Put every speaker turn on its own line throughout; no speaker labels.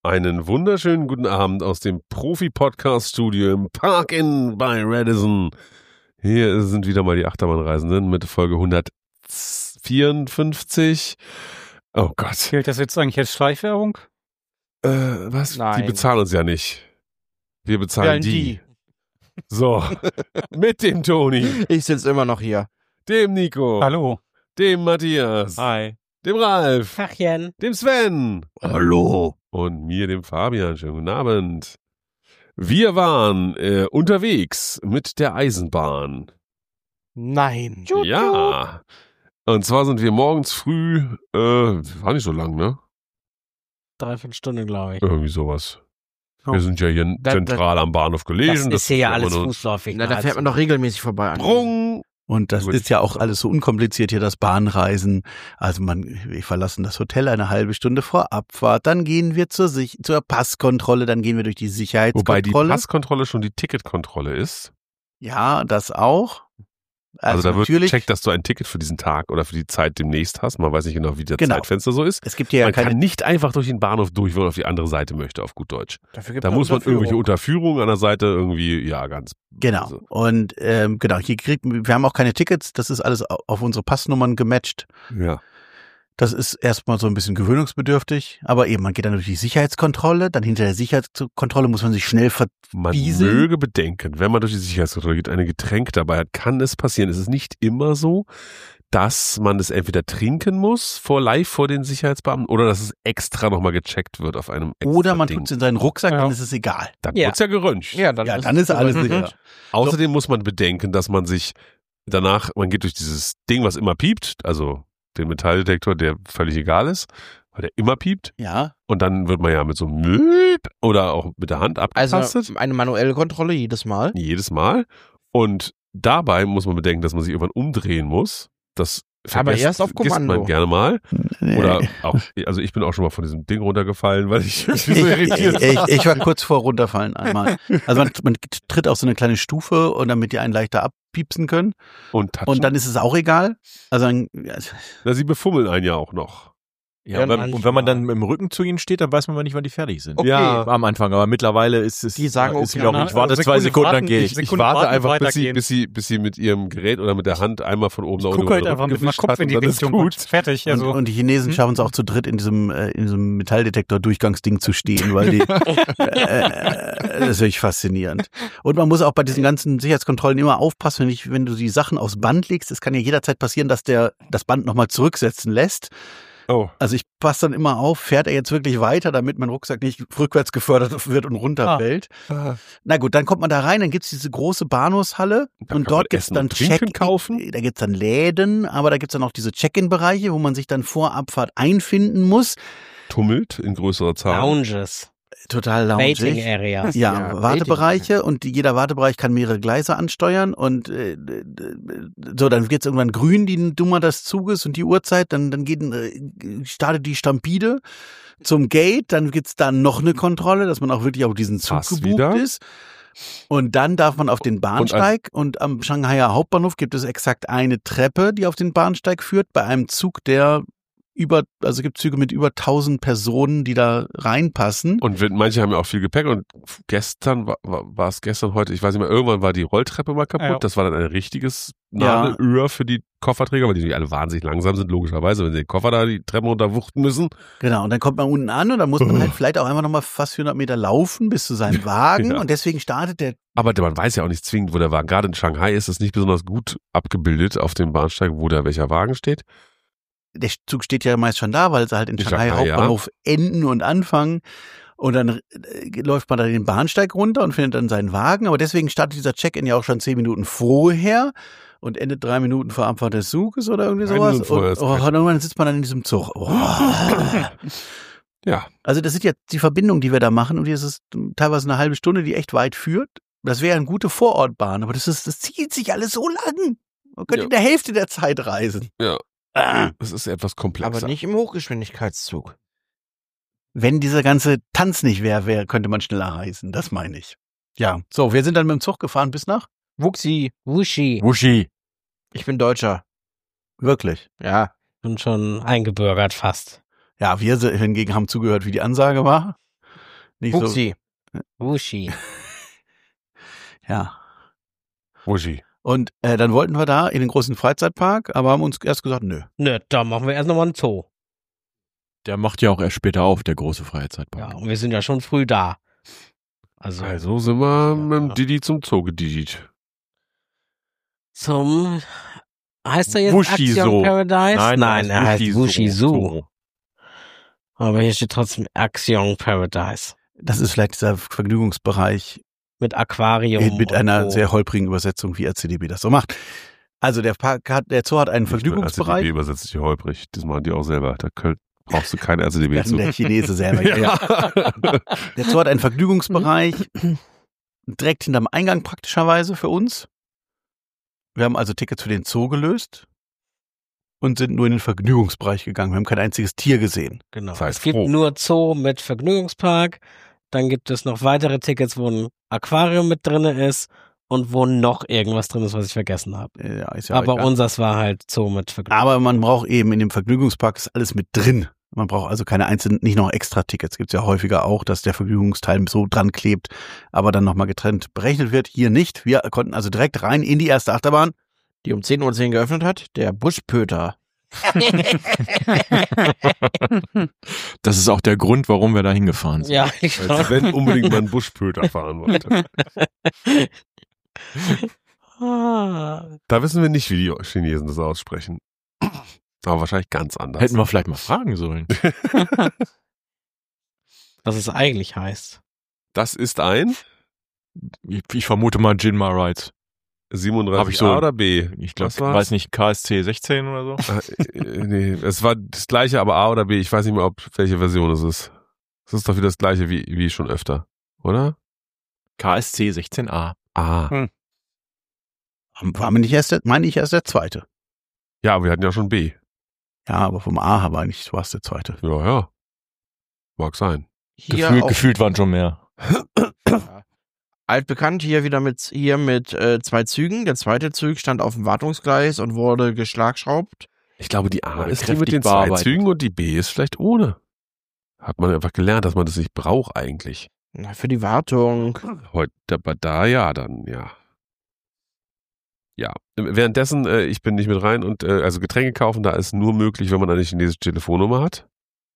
Einen wunderschönen guten Abend aus dem Profi-Podcast-Studio im Park Inn bei Radisson. Hier sind wieder mal die Achterbahnreisenden mit Folge 154. Oh Gott.
Gilt das jetzt eigentlich als Schleichwerbung?
Was?
Nein.
Die bezahlen uns ja nicht. Wir bezahlen die. So, mit dem Toni,
Ich sitze immer noch hier.
dem Nico,
Hallo.
dem Matthias,
Hi.
dem Ralf,
Tachchen.
dem Sven.
Hallo.
Und mir, dem Fabian. Schönen guten Abend. Wir waren unterwegs mit der Eisenbahn.
Nein.
Ja. Und zwar sind wir morgens früh, war nicht so lang, ne?
3/4 Stunde, glaube ich.
Irgendwie sowas.
Oh.
Wir sind ja hier zentral am Bahnhof gelegen.
Das ist hier ja
immer
alles
nur
fußläufig.
Na, da fährt man doch regelmäßig vorbei.
Sprung.
Und das ist ja auch alles so unkompliziert hier, das Bahnreisen. Also wir verlassen das Hotel eine halbe Stunde vor Abfahrt, dann gehen wir zur Passkontrolle, dann gehen wir durch die Sicherheitskontrolle.
Wobei die Passkontrolle schon die Ticketkontrolle ist.
Ja, das auch.
Also da wird
natürlich,
gecheckt, dass du ein Ticket für diesen Tag oder für die Zeit demnächst hast. Man weiß nicht genau, wie das
Genau.
Zeitfenster so ist.
es gibt hier ja
Man
keine.
kann nicht einfach durch den Bahnhof durch, wenn man auf die andere Seite möchte, auf gut Deutsch.
Dafür gibt's
Da
eine
muss man irgendwelche
Unterführung.
Unterführungen an der Seite irgendwie, ja, ganz.
Genau.
Also,
Und genau, wir haben auch keine Tickets, das ist alles auf unsere Passnummern gematcht.
ja.
Das ist erstmal so ein bisschen gewöhnungsbedürftig, aber eben, man geht dann durch die Sicherheitskontrolle, dann hinter der Sicherheitskontrolle muss man sich schnell
Man
verbiesen.
möge bedenken, wenn man durch die Sicherheitskontrolle geht, ein Getränk dabei hat, kann es passieren. Es ist nicht immer so, dass man es entweder trinken muss, live vor den Sicherheitsbeamten, oder dass es extra nochmal gecheckt wird auf einem extra
Oder man
Ding.
tut es in seinen Rucksack,
Ja.
dann ist es egal.
Dann
Ja.
wird's ja geröntgt.
Ja,
Ja, dann ist alles sicher.
Außerdem muss man bedenken, dass man sich danach, man geht durch dieses Ding, was immer piept, also den Metalldetektor, der völlig egal ist, weil der immer piept.
Ja,
Und dann wird man ja mit so einem Müll oder auch mit der Hand
Also
abgetastet.
eine manuelle Kontrolle jedes Mal.
Jedes Mal. Und dabei muss man bedenken, dass man sich irgendwann umdrehen muss. Das
Aber erst auf
vergisst
Kommando.
man gerne mal.
Nee.
Oder auch, also ich bin auch schon mal von diesem Ding runtergefallen, weil ich mich so irritiert
ich war kurz vor runterfallen einmal. Also man tritt auf so eine kleine Stufe und damit die einen leichter abpiepsen können.
und touchen.
Und dann ist es auch egal. Also
Na, sie befummeln einen ja auch noch.
Ja, und
manchmal.
wenn man dann im Rücken zu ihnen steht, dann weiß man nicht, wann die fertig sind.
Okay.
Ja.
Am Anfang, aber mittlerweile ist es.
Die sagen,
ist
okay,
mir auch,
na,
ich warte
also
2 Sekunden, dann
warten,
gehe ich.
Ich
Sekunden
warte
warten,
einfach,
weitergehen.
bis sie mit ihrem Gerät oder mit der Hand einmal von oben nach unten
Guck halt einfach mit meinem
gewischt
Kopf
hat
in die
und dann ist
Richtung
gut.
und fertig. Also,
und die Chinesen schaffen es auch zu dritt in diesem Metalldetektor-Durchgangsding zu stehen, weil die das ist wirklich faszinierend. Und man muss auch bei diesen ganzen Sicherheitskontrollen immer aufpassen, wenn du die Sachen aufs Band legst. Es kann ja jederzeit passieren, dass der das Band nochmal zurücksetzen lässt.
Oh,
Also ich passe dann immer auf, fährt er jetzt wirklich weiter, damit mein Rucksack nicht rückwärts gefördert wird und runterfällt. Na gut, dann kommt man da rein, dann gibt's diese große Bahnhofshalle
Da
und
kann man
dort gibt's
Essen
dann
und Trinken kaufen.
Da gibt's dann Läden, aber da gibt's dann auch diese Check-in-Bereiche, wo man sich dann vor Abfahrt einfinden muss.
tummelt in größerer Zahl.
Lounges.
Total
Waiting
loungig.
Areas.
Ja, Wartebereiche und jeder Wartebereich kann mehrere Gleise ansteuern und so, dann wird's irgendwann grün, die Nummer des Zuges und die Uhrzeit, dann startet die Stampede zum Gate, dann gibt's dann noch eine Kontrolle, dass man auch wirklich auf diesen Zug
Pass
gebucht
wieder.
ist. Und dann darf man auf den Bahnsteig und am Shanghaier Hauptbahnhof gibt es exakt eine Treppe, die auf den Bahnsteig führt, bei einem Zug, der es gibt Züge mit über 1000 Personen, die da reinpassen.
Und manche haben ja auch viel Gepäck und gestern, war es gestern, heute, ich weiß nicht mehr, irgendwann war die Rolltreppe mal kaputt.
Ja.
Das war dann ein richtiges
Ja.
Nadelöhr für die Kofferträger, weil die nicht alle wahnsinnig langsam sind, logischerweise, wenn sie den Koffer da die Treppen runterwuchten müssen.
Genau, und dann kommt man unten an und dann muss man halt vielleicht auch einfach nochmal fast 400 Meter laufen bis zu seinem Wagen
Ja.
und deswegen startet der,
Aber man weiß ja auch nicht zwingend, wo der Wagen, gerade in Shanghai ist es nicht besonders gut abgebildet auf dem Bahnsteig, wo da welcher Wagen steht.
der Zug steht ja meist schon da, weil sie halt in
In
Shanghai
Shanghai, ja.
Hauptbahnhof enden und anfangen und dann läuft man da den Bahnsteig runter und findet dann seinen Wagen, aber deswegen startet dieser Check-in ja auch schon 10 Minuten vorher und endet 3 Minuten vor Abfahrt des Zuges oder irgendwie
3
sowas
Minuten vorher ist
und
recht.
irgendwann sitzt man dann in diesem Zug. Oh.
Ja.
Also das sind jetzt die Verbindungen, die wir da machen und hier ist es teilweise eine halbe Stunde, die echt weit führt. Das wäre eine gute Vorortbahn, aber das zieht sich alles so lang. Man könnte
Ja.
in der Hälfte der Zeit reisen.
Ja.
Ah.
Es ist etwas komplexer.
Aber nicht im Hochgeschwindigkeitszug.
Wenn dieser ganze Tanz nicht wäre, könnte man schneller reisen. Das meine ich. Ja, so, wir sind dann mit dem Zug gefahren bis nach?
Wuxi.
Wushi.
Wuschi.
Ich bin Deutscher.
Wirklich.
Ja.
Bin schon eingebürgert fast.
Ja, wir hingegen haben zugehört, wie die Ansage war. Nicht so,
Buxi.
Wushi.
ja.
Wushi.
Und dann wollten wir da in den großen Freizeitpark, aber haben uns erst gesagt, nö.
Nö, da machen wir erst nochmal einen Zoo.
Der macht ja auch erst später auf, der große Freizeitpark.
Ja, und wir sind ja schon früh da.
Also sind wir mit dem Didi zum Zoo gedidit.
Heißt er jetzt
Wushi
Axiom
Zoo.
Paradise? Nein, er heißt Wushi Zoo.
Zoo.
Aber hier steht trotzdem Axiom Paradise.
Das ist vielleicht dieser Vergnügungsbereich
Mit Aquarium.
mit
und
einer
so.
sehr holprigen Übersetzung, wie RCDB das so macht. Also der Zoo hat einen Vergnügungsbereich.
RCDB übersetzt sich holprig. Das machen die auch selber. Da brauchst du kein RCDB zu.
Der Chinese selber. Ja. Der Zoo hat einen Vergnügungsbereich direkt hinterm Eingang praktischerweise für uns. Wir haben also Tickets für den Zoo gelöst und sind nur in den Vergnügungsbereich gegangen. Wir haben kein einziges Tier gesehen.
Genau.
Seid
Es gibt
froh.
nur Zoo mit Vergnügungspark. Dann gibt es noch weitere Tickets, wo ein Aquarium mit drin ist und wo noch irgendwas drin ist, was ich vergessen habe.
Ja, ist ja
Aber
egal.
unseres war halt Zoo mit Vergnügungspark.
Aber man braucht eben in dem Vergnügungspark ist alles mit drin. Man braucht also keine einzelnen, nicht noch extra Tickets. Gibt's ja häufiger auch, dass der Vergnügungsteil so dran klebt, aber dann nochmal getrennt berechnet wird. Hier nicht. Wir konnten also direkt rein in die erste Achterbahn.
Die um 10:10 Uhr geöffnet hat, der Buschpöter.
Das ist auch der Grund, warum wir da hingefahren sind.
Ja, ich
Weil
schon.
Sven unbedingt mal einen Buschpöter fahren wollte. Da wissen wir nicht, wie die Chinesen das aussprechen. Aber wahrscheinlich ganz anders.
Hätten wir vielleicht mal fragen sollen.
Was es eigentlich heißt.
Das ist ein
Ich vermute mal Jinma Rides.
37a
Hab ich so-
oder B?
Ich glaube,
Was war's?
weiß nicht, KSC 16 oder so.
Nee, es war das gleiche, aber A oder B. Ich weiß nicht mehr, welche Version es ist. Es ist doch wieder das gleiche wie schon öfter, oder?
KSC 16a.
A.
War mir nicht erst, meine ich erst der zweite.
Ja, wir hatten ja schon B.
Ja, aber vom A war nicht, war es der zweite.
Ja, ja. Mag sein.
Hier auch
Gefühlt waren schon mehr.
altbekannt, hier wieder mit 2 Zügen. Der zweite Zug stand auf dem Wartungsgleis und wurde geschlagschraubt.
Ich glaube, die A
Wurde
ist die mit
kräftig
den 2
bearbeitet.
Zügen und die B ist vielleicht ohne. Hat man einfach gelernt, dass man das nicht braucht eigentlich.
Na, für die Wartung.
Heute, aber da ja, dann ja. Ja, währenddessen, ich bin nicht mit rein und also Getränke kaufen, da ist nur möglich, wenn man eine chinesische Telefonnummer hat.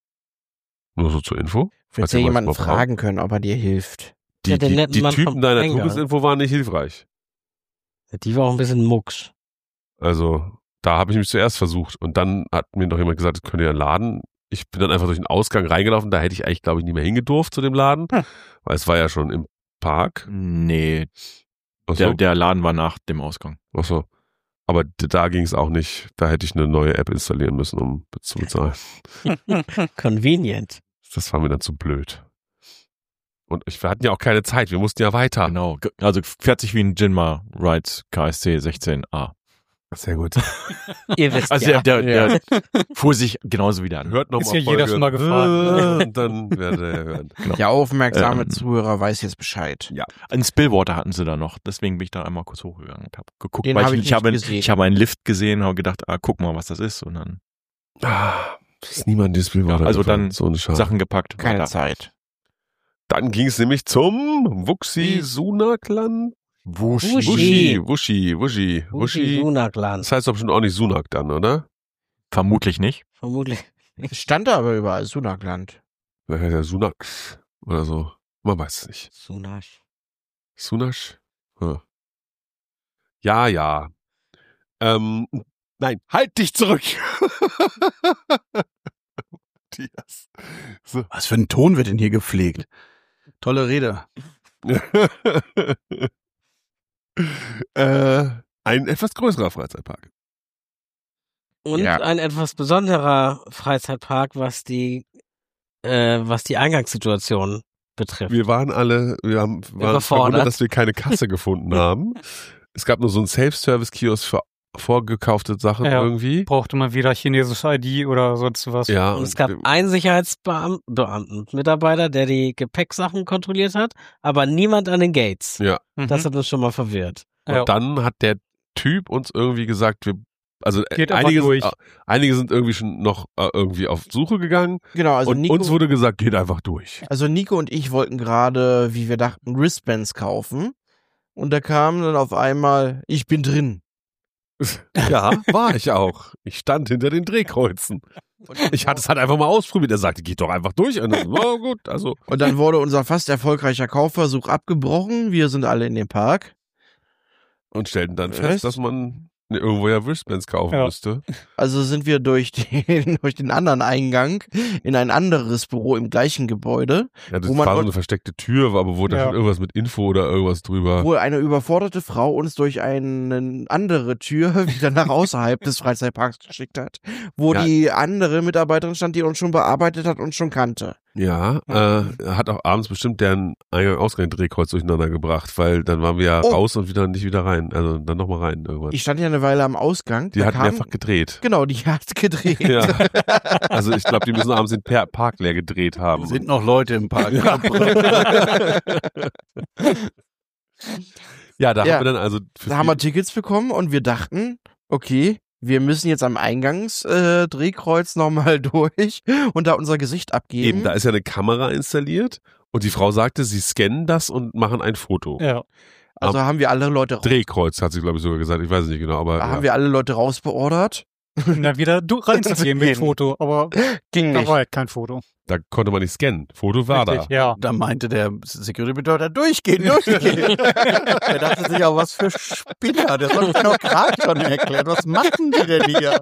Nur so zur Info.
Willst
Falls ihr
ja
mal
jemanden
was braucht.
fragen können, ob er dir hilft.
Die,
Ja, den
die,
netten
die
Mann
Typen
vom
deiner
Eingang.
Tagesinfo waren nicht hilfreich.
Die war auch ein bisschen mucksch.
Also da habe ich mich zuerst versucht und dann hat mir noch jemand gesagt, das könnt ihr ja laden. Ich bin dann einfach durch den Ausgang reingelaufen, da hätte ich eigentlich, glaube ich, nie mehr hingedurft zu dem Laden, weil es war ja schon im Park.
Nee,
Achso,
der Laden war nach dem Ausgang.
achso. Aber da ging es auch nicht. Da hätte ich eine neue App installieren müssen, um zu bezahlen.
Convenient.
Das war mir dann zu blöd. Und wir hatten ja auch keine Zeit, wir mussten ja weiter.
Genau, also fährt sich wie ein Jinma Rides KSC 16a.
Sehr gut.
Ihr wisst
Also
ja.
der fuhr sich genauso wieder an.
Hört noch
Ist
mal
ja jeder
Folge
schon mal gefahren.
Und dann werdet ihr hören.
Genau.
Der aufmerksame
Ähm.
Zuhörer weiß jetzt Bescheid.
Ein Spillwater hatten sie da noch, deswegen bin ich da einmal kurz hochgegangen und habe geguckt,
Den
weil
hab
ich,
ich
ich, habe,
nicht gesehen.
ich habe einen Lift gesehen, habe gedacht, guck mal, was das ist und dann
Das ist niemand Display war
Ja, also dann
so eine Schade.
Sachen gepackt.
Keine
weiter.
Zeit.
Dann ging es nämlich zum Wuxi Sunakland.
Wushi.
Wushi.
Sunakland.
Das heißt doch bestimmt auch nicht Sunak dann, oder?
Vermutlich nicht.
Vermutlich.
Es stand da aber überall Sunakland.
Vielleicht heißt ja Sunak oder so. Man weiß es nicht.
Sunash.
Sunash? Ja, ja. Nein, halt dich zurück. Matthias. So.
Was für ein Ton wird denn hier gepflegt? Tolle Rede.
Ein etwas größerer Freizeitpark.
Und
Ja.
ein etwas besonderer Freizeitpark, was die Eingangssituation betrifft.
Wir waren waren
Überfordert.
verwundert, dass wir keine Kasse gefunden haben. Es gab nur so einen Self-Service-Kiosk für vorgekaufte Sachen
Ja.
irgendwie.
Brauchte man wieder chinesische ID oder sonst was.
Ja,
Und es gab einen Mitarbeiter, der die Gepäcksachen kontrolliert hat, aber niemand an den Gates.
Ja.
Mhm.
Das hat uns schon mal verwirrt.
Und
Ja.
dann hat der Typ uns irgendwie gesagt, wir Also
Geht einfach durch.
einige sind irgendwie schon noch irgendwie auf Suche gegangen
Genau, also
und uns wurde gesagt, geht einfach durch.
Also Nico und ich wollten gerade, wie wir dachten, Wristbands kaufen. Und da kam dann auf einmal, ich bin drin.
Ja, war ich auch. Ich stand hinter den Drehkreuzen. Ich hatte es halt einfach mal ausprobiert. Er sagte, geht doch einfach durch. Und dann, oh, gut, also.
Und dann wurde unser fast erfolgreicher Kaufversuch abgebrochen. Wir sind alle in dem Park.
Und stellten dann
Was?
fest, dass man irgendwo ja Wristbands kaufen müsste.
Also sind wir durch den anderen Eingang in ein anderes Büro im gleichen Gebäude,
Ja, das
Wo man-
war so eine versteckte Tür, aber wo da
Ja.
schon irgendwas mit Info oder irgendwas drüber.
wo eine überforderte Frau uns durch eine andere Tür wieder nach außerhalb des Freizeitparks geschickt hat, wo
Ja.
die andere Mitarbeiterin stand, die uns schon bearbeitet hat und schon kannte.
Ja, hat auch abends bestimmt deren Eingang-Ausgang-Drehkreuz durcheinander gebracht, weil dann waren wir ja
Oh.
raus und wieder nicht wieder rein. Also dann nochmal rein irgendwann.
Ich stand ja eine Weile am Ausgang.
Die
da
hat
kam-
mehrfach gedreht.
Genau, die hat gedreht.
Ja. Also ich glaube, die müssen abends den Park leer gedreht haben.
Sind noch Leute im Park.
Ja, da
Ja.
haben wir dann also für
Da haben wir Tickets bekommen und wir dachten, okay, wir müssen jetzt am Eingangsdrehkreuz nochmal durch und da unser Gesicht abgeben.
eben, da ist ja eine Kamera installiert und die Frau sagte, sie scannen das und machen ein Foto.
Ja.
Also haben wir alle Leute
Drehkreuz hat sie, glaube ich, sogar gesagt. Ich weiß es nicht genau, aber
haben wir alle Leute rausbeordert.
Und dann wieder reinzuziehen mit Foto, aber
Ging
da
nicht.
war halt kein Foto.
da konnte man nicht scannen. Foto war
Richtig,
da.
ja.
Da meinte der Security-Betreuer, durchgehen. Er dachte sich auch, was für Spinner. Das hat mir doch gerade schon erklärt. Was machen die denn hier?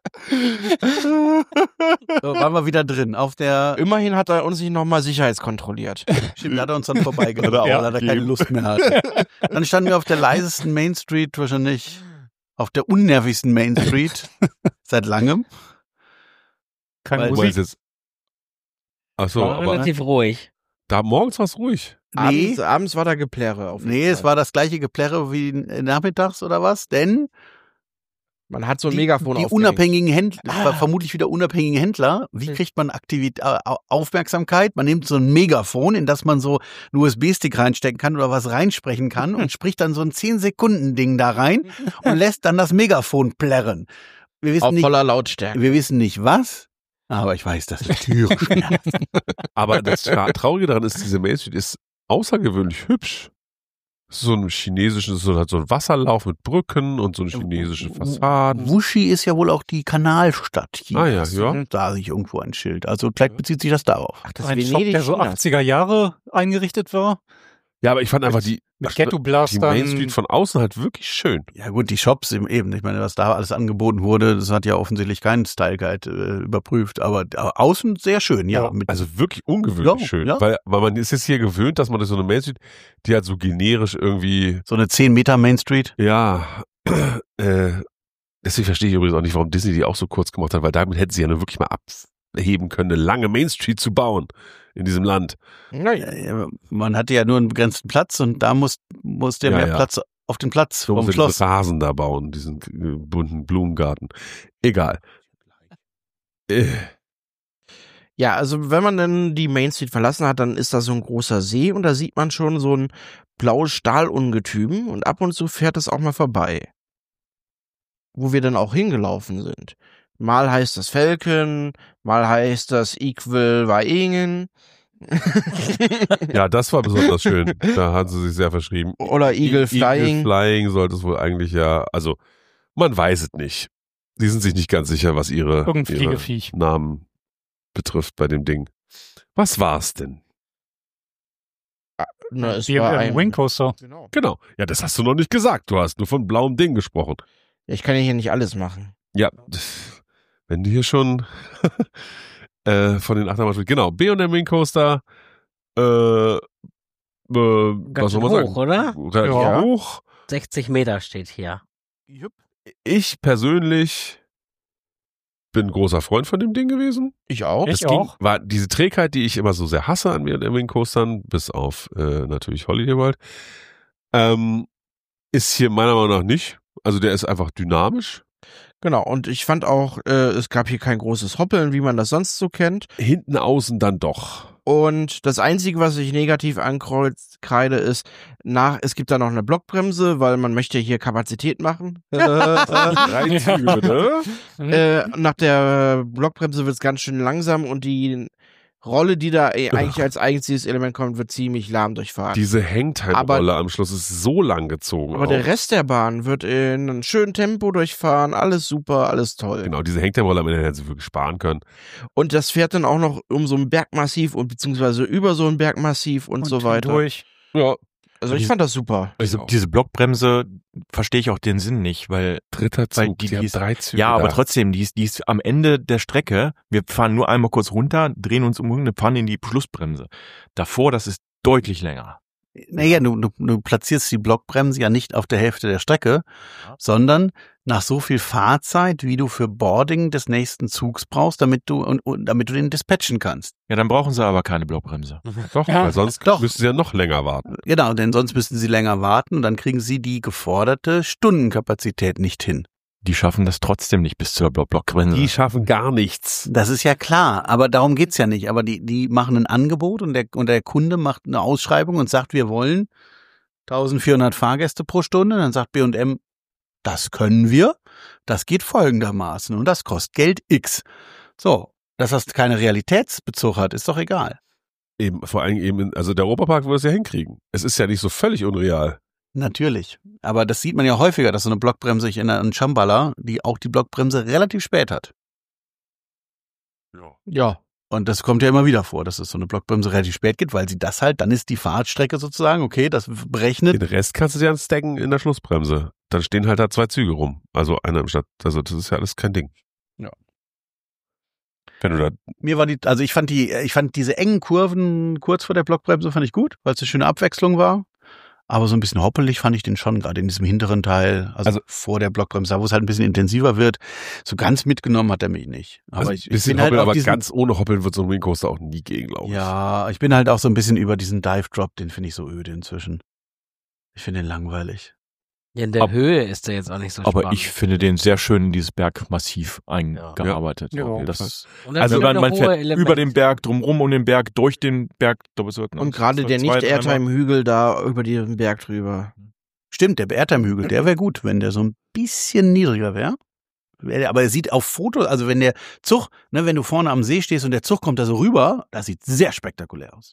So, waren wir wieder drin. Auf der,
Immerhin hat er uns nicht nochmal sicherheitskontrolliert.
stimmt, da hat er uns dann vorbeigebracht,
Hat er auch
weil er keine
gegeben.
Lust mehr hatte. Dann standen wir auf der leisesten Main Street, wahrscheinlich auf der unnervigsten Main Street seit langem.
Keine
Weil-
Wo ist
Musik.
jetzt? Ach so,
War
aber
relativ ruhig.
da morgens war es ruhig.
Nee,
Abends war da Geplärre auf jeden
nee, es
Fall.
war das gleiche Geplärre wie nachmittags oder was, denn
Man hat so ein
die
Megafon
die
aufgehängt.
unabhängigen Händler, das war vermutlich wieder unabhängige Händler. Wie
Hm.
kriegt man Aufmerksamkeit? Man nimmt so ein Megafon, in das man so einen USB-Stick reinstecken kann oder was reinsprechen kann und spricht dann so ein 10-Sekunden-Ding da rein und lässt dann das Megafon plärren. Wir wissen
Auf
nicht,
voller Lautstärke.
wir wissen nicht was, aber ich weiß, dass es tierisch nervt.
Aber das Traurige daran ist, diese Main Street ist außergewöhnlich hübsch. So ein chinesisches, so ein Wasserlauf mit Brücken und so eine chinesische Fassaden.
Wuxi ist ja wohl auch die Kanalstadt Chinas.
Ah, ja.
Da sehe ich irgendwo ein Schild. Also vielleicht bezieht sich das darauf.
Ach, das
Ein Shop, der so
Chinas.
80er Jahre eingerichtet war.
Ja, aber ich fand einfach die
Mit Ghetto-Blastern.
Main Street von außen halt wirklich schön.
Ja gut, die Shops eben, ich meine, was da alles angeboten wurde, das hat ja offensichtlich keinen Style Guide überprüft, aber außen sehr schön, ja.
Ja.
Mit,
Also wirklich ungewöhnlich
Ja,
schön.
ja.
Weil man ist jetzt hier gewöhnt, dass man durch so eine Main Street, die halt so generisch irgendwie,
so eine 10 Meter Main Street.
ja, deswegen verstehe ich übrigens auch nicht, warum Disney die auch so kurz gemacht hat, weil damit hätten sie ja nur wirklich mal abheben können, eine lange Main Street zu bauen in diesem Land.
Nein.
Man hatte ja nur einen begrenzten Platz und da musste
Ja,
mehr
ja.
Platz auf dem Platz
So
vom
muss
Schloss.
Rasen da bauen, diesen bunten Blumengarten. Egal.
Ja, also wenn man dann die Main Street verlassen hat, dann ist da so ein großer See und da sieht man schon so ein blaues Stahlungetüm und ab und zu fährt es auch mal vorbei. Wo wir dann auch hingelaufen sind. Mal heißt das Falcon, mal heißt das Equal Waingen.
Ja, das war besonders schön. Da hat sie sich sehr verschrieben.
Oder Eagle Flying.
Eagle Flying sollte es wohl eigentlich ja, also man weiß es nicht. Die sind sich nicht ganz sicher, was ihre
Irgendein Fliegeviech.
Namen betrifft bei dem Ding. Was war's denn?
Na, es
Die
war ein
Wing Coaster.
Genau.
Genau. Ja, das hast du noch nicht gesagt. Du hast nur von blauem Ding gesprochen.
Ja, ich kann ja hier nicht alles machen.
Ja, wenn du hier schon von den Achterbahn sprichst. Genau, B&M Wing Coaster. Was
Ganz
soll man
hoch,
sagen?
oder?
Relativ
Ja.
hoch.
60 Meter steht hier.
Ich persönlich bin ein großer Freund von dem Ding gewesen.
Ich auch.
Ich
Das
auch.
war diese Trägheit, die ich immer so sehr hasse an B&M Wing Coastern, bis auf natürlich Holiday World, ist hier meiner Meinung nach nicht. Also der ist einfach dynamisch.
Genau, und ich fand auch, es gab hier kein großes Hoppeln, wie man das sonst so kennt.
Hinten außen dann doch.
Und das Einzige, was ich negativ ankreide, ist, es gibt da noch eine Blockbremse, weil man möchte hier Kapazität machen.
3 Züge, ne?
Nach der Blockbremse wird es ganz schön langsam und die Rolle, die da eigentlich als einziges Element kommt, wird ziemlich lahm durchfahren.
Diese Hangtime-Rolle am Schluss ist so lang gezogen.
Aber der Rest der Bahn wird in einem schönen Tempo durchfahren, alles super, alles toll.
Genau, diese Hangtime-Rolle am Ende hätten sie wirklich sparen können.
Und das fährt dann auch noch um so ein Bergmassiv und beziehungsweise über so ein Bergmassiv und so weiter.
Durch.
Ja.
Also ich fand das super.
Diese Blockbremse verstehe ich auch den Sinn nicht, weil
Dritter Zug,
die
haben
ist
3 Züge.
ja, aber
da.
trotzdem, die ist am Ende der Strecke. Wir fahren nur einmal kurz runter, drehen uns um irgendeine Pfanne in die Schlussbremse. Davor, das ist deutlich länger.
Naja, du platzierst die Blockbremse ja nicht auf der Hälfte der Strecke, sondern nach so viel Fahrzeit, wie du für Boarding des nächsten Zugs brauchst, damit du den dispatchen kannst.
Ja, dann brauchen sie aber keine Blockbremse.
Doch,
Ja.
weil sonst
Doch.
müssten sie ja noch länger warten.
Genau, denn sonst müssten sie länger warten und dann kriegen sie die geforderte Stundenkapazität nicht hin.
Die schaffen das trotzdem nicht bis zur Blockbremse.
Die schaffen gar nichts.
Das ist ja klar, aber darum geht's ja nicht. Aber die machen ein Angebot und der Kunde macht eine Ausschreibung und sagt, wir wollen 1400 Fahrgäste pro Stunde. Dann sagt B&M, das können wir. Das geht folgendermaßen und das kostet Geld X. So, dass das keine Realitätsbezug hat, ist doch egal.
Eben, vor allem eben, also der Europapark würde es ja hinkriegen. Es ist ja nicht so völlig unreal.
Natürlich. Aber das sieht man ja häufiger, dass so eine Blockbremse, ich erinnere an Shambhala, die auch die Blockbremse relativ spät hat.
Ja.
Und das kommt ja immer wieder vor, dass es so eine Blockbremse relativ spät gibt, weil sie das halt, dann ist die Fahrtstrecke sozusagen, okay, das berechnet.
Den Rest kannst du dir dann stacken in der Schlussbremse. Dann stehen halt da 2 Züge rum. Also einer im Stadt. Also das ist ja alles kein Ding.
Ja.
Wenn du da,
Mir war ich fand diese engen Kurven kurz vor der Blockbremse fand ich gut, weil es eine schöne Abwechslung war. Aber so ein bisschen hoppelig fand ich den schon, gerade in diesem hinteren Teil, also vor der Blockbremse, wo es halt ein bisschen intensiver wird. So ganz mitgenommen hat er mich nicht. Aber
also
ich
bisschen
bin halt
hoppeln,
auf
aber
diesen,
ganz ohne Hoppeln wird so ein Wingcoaster auch nie gehen, glaube ich.
ja, ich bin halt auch so ein bisschen über diesen Dive Drop, den finde ich so öde inzwischen. Ich finde den langweilig.
Ja, in der
Ab-
Höhe ist der jetzt auch nicht so
Aber
spannend.
ich finde den sehr schön in dieses Bergmassiv eingearbeitet.
Ja.
auf
Das,
Und dann
also
wieder
man
hohe
fährt
Elemente.
über den Berg, drumrum um den Berg, durch den Berg.
Und gerade der Nicht-Airtime-Hügel da über diesen Berg drüber.
Stimmt, der Airtime-Hügel, der wäre gut, wenn der so ein bisschen niedriger wäre. Aber er sieht auf Fotos, also wenn der Zug, ne, wenn du vorne am See stehst und der Zug kommt da so rüber, das sieht sehr spektakulär aus.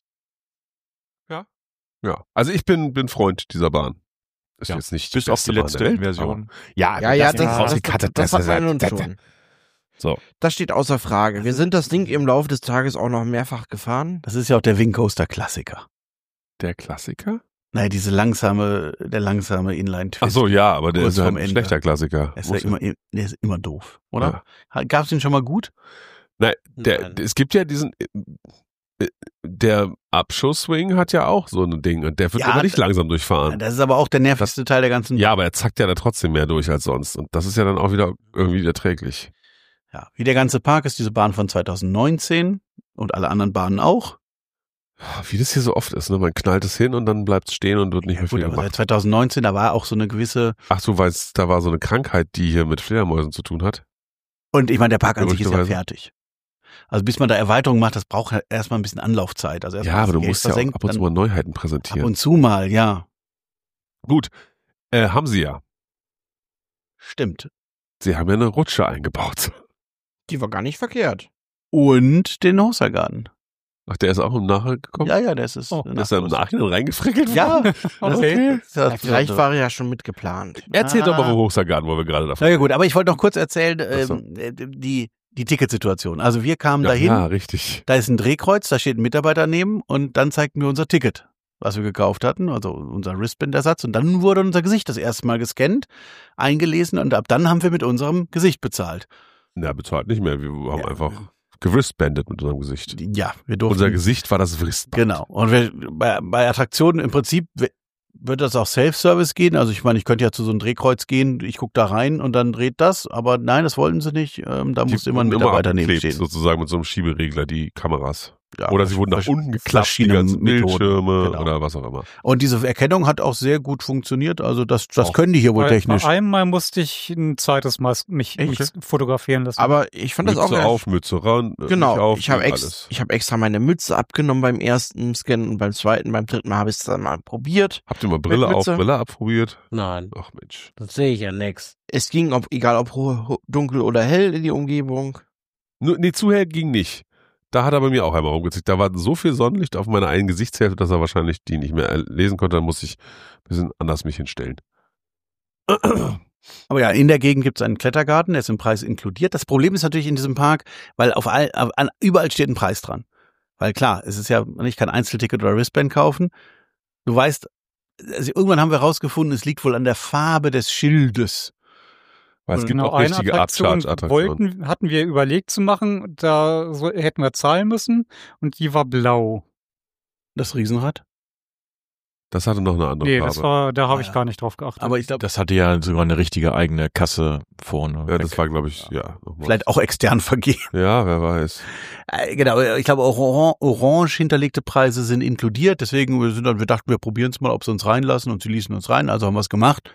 Ja, also ich bin Freund dieser Bahn. Ist
Ja,
jetzt nicht
bis auf die
beste Bahn
letzte
der Welt,
Version.
aber- Ja,
Ja,
Ding
das
rausgekattet,
hat
ist
man nun
halt-
schon.
So.
Das steht außer Frage. Wir sind das Ding im Laufe des Tages auch noch mehrfach gefahren.
Das ist ja auch der Wing Coaster Klassiker.
Der Klassiker?
Nein, der langsame Inline-Twist.
Ach so, ja, aber der
Kurz
ist halt
vorm
ein
Ende.
schlechter Klassiker.
Der ist immer doof, oder? Gab's den schon mal gut?
Nein,
Nein.
es gibt ja diesen, der Abschusswing hat ja auch so ein Ding und der wird
Ja,
aber nicht langsam durchfahren.
Das ist aber auch der nervigste Teil der ganzen.
Ja, aber er zackt ja da trotzdem mehr durch als sonst und das ist ja dann auch wieder irgendwie erträglich.
Ja, wie der ganze Park ist diese Bahn von 2019 und alle anderen Bahnen auch.
Wie das hier so oft ist, ne? Man knallt es hin und dann bleibt es stehen und wird nicht mehr
Gut,
viel
aber seit
gemacht.
2019, da war auch so eine gewisse,
Ach so, weil da war so eine Krankheit, die hier mit Fledermäusen zu tun hat.
und ich meine, der Park an sich ist ja
Gerüchteweise.
fertig. Also bis man da Erweiterungen macht, das braucht halt erstmal ein bisschen Anlaufzeit. Also erstmal
Ja, aber
das
du
Geld
musst ja auch
versenkt,
ab und zu
dann
mal Neuheiten
ab
präsentieren.
und zu mal, ja,
Gut, haben sie ja.
stimmt.
Sie haben ja eine Rutsche eingebaut.
Die war gar nicht verkehrt.
Und den Hostergarten.
Ach, der ist auch im Nachhinein gekommen?
Ja, das ist.
Ist er im Nachhinein reingefrickelt
Ja,
worden? Okay.
Ja, vielleicht war er ja schon mitgeplant.
Erzähl doch mal vom Hochsagarten, wo wir gerade davon
Na ja gut, aber ich wollte noch kurz erzählen,
Ach so.
die Ticketsituation. Also wir kamen dahin,
Ja, richtig.
da ist ein Drehkreuz, da steht ein Mitarbeiter neben und dann zeigten wir unser Ticket, was wir gekauft hatten, also unser Wristband-Ersatz, und dann wurde unser Gesicht das erste Mal gescannt, eingelesen und ab dann haben wir mit unserem Gesicht bezahlt.
Na, bezahlt nicht mehr. Wir haben
Ja.
einfach gewristbandet mit unserem Gesicht.
Ja, wir durften.
Unser Gesicht war das Wristband.
Genau. Und bei Attraktionen im Prinzip wird das auch Self-Service gehen. Also ich meine, ich könnte ja zu so einem Drehkreuz gehen, ich gucke da rein und dann dreht das. Aber nein, das wollten sie nicht. Da
Die
musste immer ein
wurden
Mitarbeiter
abgeklebt,
nebenstehen.
sozusagen mit so einem Schieberegler, die Kameras.
Ja,
Oder sie wurden nach unten geklappt, die
verschiedene
ganzen
Methoden,
Bildschirme
genau.
oder was auch immer.
Und diese Erkennung hat auch sehr gut funktioniert. Also das
Auch.
können die hier wohl
Bei
technisch.
einmal musste ich ein zweites Mal mich fotografieren lassen.
Aber ich fand das auch
Mütze
ganz-
auf, Mütze ran,
Genau,
nicht auf,
ich habe
alles.
hab extra meine Mütze abgenommen beim ersten Scan und beim zweiten, beim dritten Mal habe ich es dann mal probiert.
Habt ihr mal Brille
Mit
auf,
Mütze?
Brille abprobiert?
Nein,
Ach Mensch.
das sehe ich ja nix.
Es ging, egal ob dunkel oder hell in die Umgebung.
Nee, zu hell ging nicht. Da hat er bei mir auch einmal rumgezickt. Da war so viel Sonnenlicht auf meiner einen Gesichtshälfte, dass er wahrscheinlich die nicht mehr lesen konnte. Da muss ich ein bisschen anders mich hinstellen.
Aber ja, in der Gegend gibt es einen Klettergarten, der ist im Preis inkludiert. Das Problem ist natürlich in diesem Park, weil überall steht ein Preis dran. Weil klar, es ist ja, ich kann Einzelticket oder Wristband kaufen. Du weißt, also irgendwann haben wir herausgefunden, es liegt wohl an der Farbe des Schildes.
Weil es gibt
Genau,
auch richtige Upcharge-Attraktionen.
hatten wir überlegt zu machen, da hätten wir zahlen müssen und die war blau.
Das Riesenrad.
Das hatte noch eine andere
Nee,
Farbe.
da habe ich
Ja.
gar nicht drauf geachtet.
Aber ich glaube,
Das hatte ja sogar eine richtige eigene Kasse vorne.
Ja, das war, glaube ich, ja. nochmal.
vielleicht auch extern vergeben.
Ja, wer weiß.
Genau, ich glaube, orange hinterlegte Preise sind inkludiert. Deswegen wir dachten, wir probieren es mal, ob sie uns reinlassen. Und sie ließen uns rein, also haben wir es gemacht.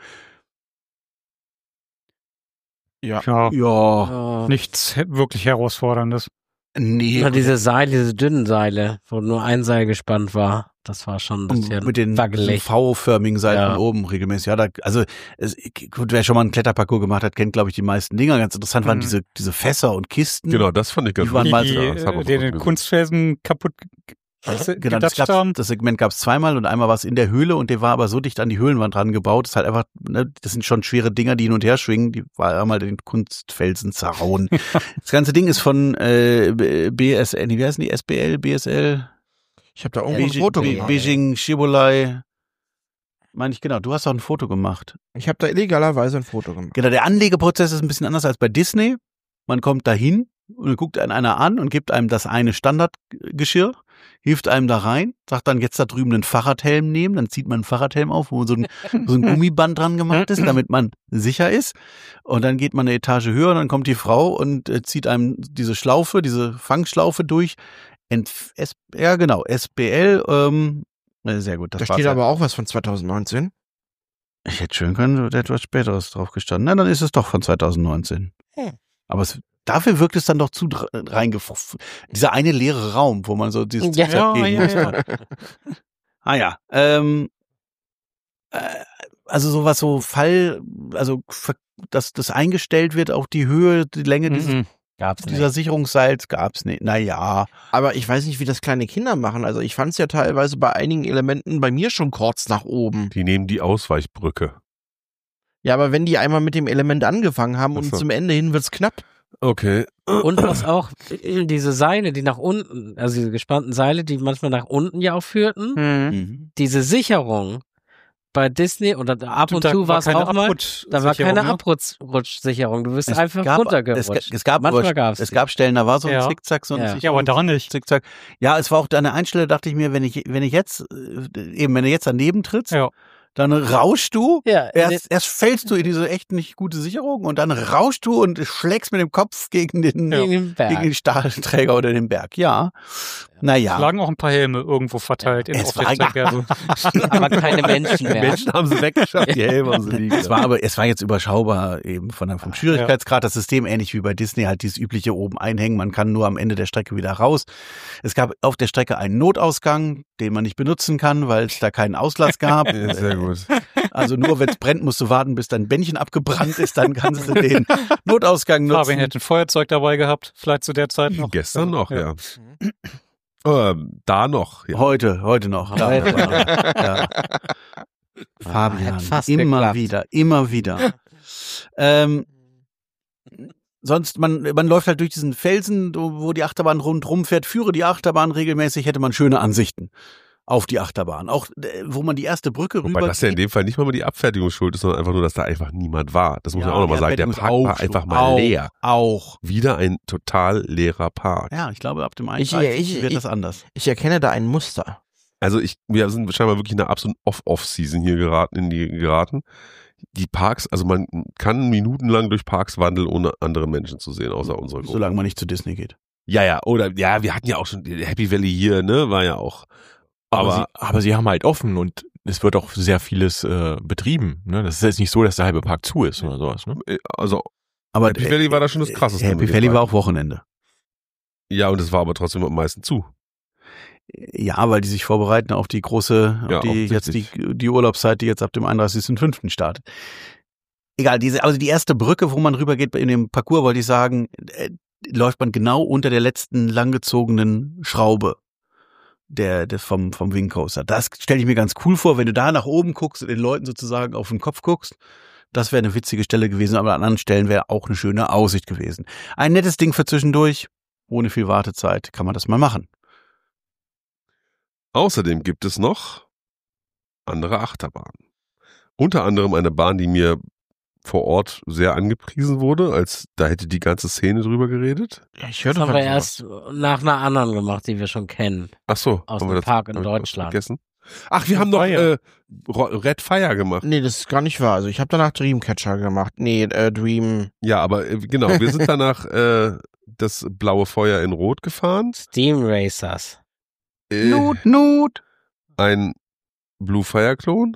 ja,
Ja,
nichts wirklich Herausforderndes.
nee.
Nur diese Seile, diese dünnen Seile, wo nur ein Seil gespannt war, das war schon ein bisschen
mit den
wackelig.
V-förmigen Seiten
Ja.
oben regelmäßig. Ja, gut, wer schon mal einen Kletterparcours gemacht hat, kennt, glaube ich, die meisten Dinger. Ganz interessant waren
Mhm.
diese Fässer und Kisten.
Genau, das fand ich ganz
Die waren
gut.
mal
Die,
so-
das haben wir
den
versucht.
Kunstfelsen kaputt
Genau, das Segment gab es zweimal und einmal war es in der Höhle und der war aber so dicht an die Höhlenwand dran gebaut. Das ist halt einfach, ne, das sind schon schwere Dinger, die hin und her schwingen. Die war einmal den Kunstfelsen zerhauen. Das ganze Ding ist von BSL, wie heißen die? SBL, BSL?
Ich habe da irgendwo ein Foto gemacht.
Beijing Shibolai. Meine ich, genau. Du hast auch ein Foto gemacht.
Ich habe da illegalerweise ein Foto gemacht.
Genau, der Anlegeprozess ist ein bisschen anders als bei Disney. Man kommt dahin und guckt einen einer an und gibt einem das eine Standardgeschirr, hilft einem da rein, sagt dann jetzt da drüben einen Fahrradhelm nehmen, dann zieht man einen Fahrradhelm auf, wo so ein Gummiband dran gemacht ist, damit man sicher ist. Und dann geht man eine Etage höher und dann kommt die Frau und zieht einem diese Schlaufe, diese Fangschlaufe durch. Ja, genau, SBL, sehr gut. Das
Da
war's
steht
ja.
aber auch was von 2019.
Ich hätte schön können, da etwas Späteres drauf gestanden. Na, dann ist es doch von 2019. Aber dafür wirkt es dann doch zu reingefroren. Dieser eine leere Raum, wo man so dieses
Ja,
Zickzack-Gegenmuster hat. Ah ja. Also sowas dass das eingestellt wird, auch die Höhe, die Länge
Gab's
dieser
nicht.
Sicherungsseils gab's nicht. Naja.
Aber ich weiß nicht, wie das kleine Kinder machen. Also ich fand es ja teilweise bei einigen Elementen bei mir schon kurz nach oben.
Die nehmen die Ausweichbrücke.
Ja, aber wenn die einmal mit dem Element angefangen haben und
Ach so.
zum Ende hin wird's knapp.
Okay.
Und was auch, diese Seile, die nach unten, also diese gespannten Seile, die manchmal nach unten ja auch führten,
Mhm.
diese Sicherung bei Disney und ab und zu war es auch mal, da war keine Abrutschsicherung, du bist einfach runtergerutscht.
Es gab Stellen, da war so ein
Ja.
Zickzack, so ein
Ja.
Ja, aber da nicht.
Zickzack. Ja, es war auch an der einen Stelle, dachte ich mir, wenn du jetzt daneben trittst,
Ja.
dann rauschst du.
Ja,
Erst fällst du in diese echt nicht gute Sicherung und dann rauschst du und schlägst mit dem Kopf gegen den
gegen den
Stahlträger oder den Berg. Ja. Naja.
Es lagen auch ein paar Helme irgendwo verteilt
Es
auf der
war-
Strecke.
aber keine Menschen mehr.
Menschen haben sie weggeschafft, die Helme haben sie liegen.
Es war jetzt überschaubar eben vom Schwierigkeitsgrad. Das System ähnlich wie bei Disney halt dieses übliche oben einhängen. Man kann nur am Ende der Strecke wieder raus. Es gab auf der Strecke einen Notausgang, den man nicht benutzen kann, weil es da keinen Auslass gab.
Ja, sehr gut.
Also nur wenn es brennt, musst du warten, bis dein Bändchen abgebrannt ist, dann kannst du den Notausgang nutzen.
Fabian hätte ein Feuerzeug dabei gehabt, vielleicht zu der Zeit noch.
Gestern noch, ja. Da noch. Ja.
Heute noch. Ja. Ja. Fabian,
Hat fast
immer
geklappt.
wieder. Sonst, man läuft halt durch diesen Felsen, wo die Achterbahn rundrum fährt, führe die Achterbahn regelmäßig, hätte man schöne Ansichten auf die Achterbahn. Auch, wo man die erste Brücke
Wobei
rüber
das ja in dem Fall nicht mal die Abfertigung schuld ist, sondern einfach nur, dass da einfach niemand war. Das muss man auch nochmal sagen. Der Park war einfach mal leer.
Auch.
Wieder ein total leerer Park.
Ja, ich glaube, ab dem
Ich-
31. wird das anders.
Ich erkenne da ein Muster.
Also wir sind scheinbar wirklich in einer absoluten Off-Off-Season hier geraten. Die Parks, also man kann minutenlang durch Parks wandeln, ohne andere Menschen zu sehen, außer unsere Gruppe.
Solange man nicht zu Disney geht.
Ja, wir hatten ja auch schon Happy Valley hier, ne, war ja auch.
Aber sie haben halt offen und es wird auch sehr vieles betrieben. Ne? Das ist jetzt nicht so, dass der halbe Park zu ist oder sowas. Ne?
Also
Aber
Happy Valley war da schon das Krasseste.
Happy Valley war auch Wochenende.
Ja, und es war aber trotzdem am meisten zu.
Ja, weil die sich vorbereiten auf die große,
Ja,
auf die jetzt
offensichtlich.
die Urlaubszeit, die jetzt ab dem 31.05. startet. Egal, also die erste Brücke, wo man rübergeht in dem Parcours, wollte ich sagen, läuft man genau unter der letzten langgezogenen Schraube der vom Wing Coaster. Das stelle ich mir ganz cool vor, wenn du da nach oben guckst und den Leuten sozusagen auf den Kopf guckst. Das wäre eine witzige Stelle gewesen, aber an anderen Stellen wäre auch eine schöne Aussicht gewesen. Ein nettes Ding für zwischendurch, ohne viel Wartezeit, kann man das mal machen.
Außerdem gibt es noch andere Achterbahnen. Unter anderem eine Bahn, die mir vor Ort sehr angepriesen wurde, als da hätte die ganze Szene drüber geredet.
Ja, ich
Das
höre
haben wir erst nach einer anderen gemacht, die wir schon kennen.
Ach so,
Aus
haben
dem
wir das-
Park in
hab ich was
Deutschland.
Vergessen? Ach, wir haben noch
Fire.
Red Fire gemacht.
Nee, das ist gar nicht wahr. Also ich habe danach Dreamcatcher gemacht. Nee, Dream.
Ja, aber genau, wir sind danach das blaue Feuer in Rot gefahren.
Steam Racers.
Nut.
Ein Blue Fire Klon.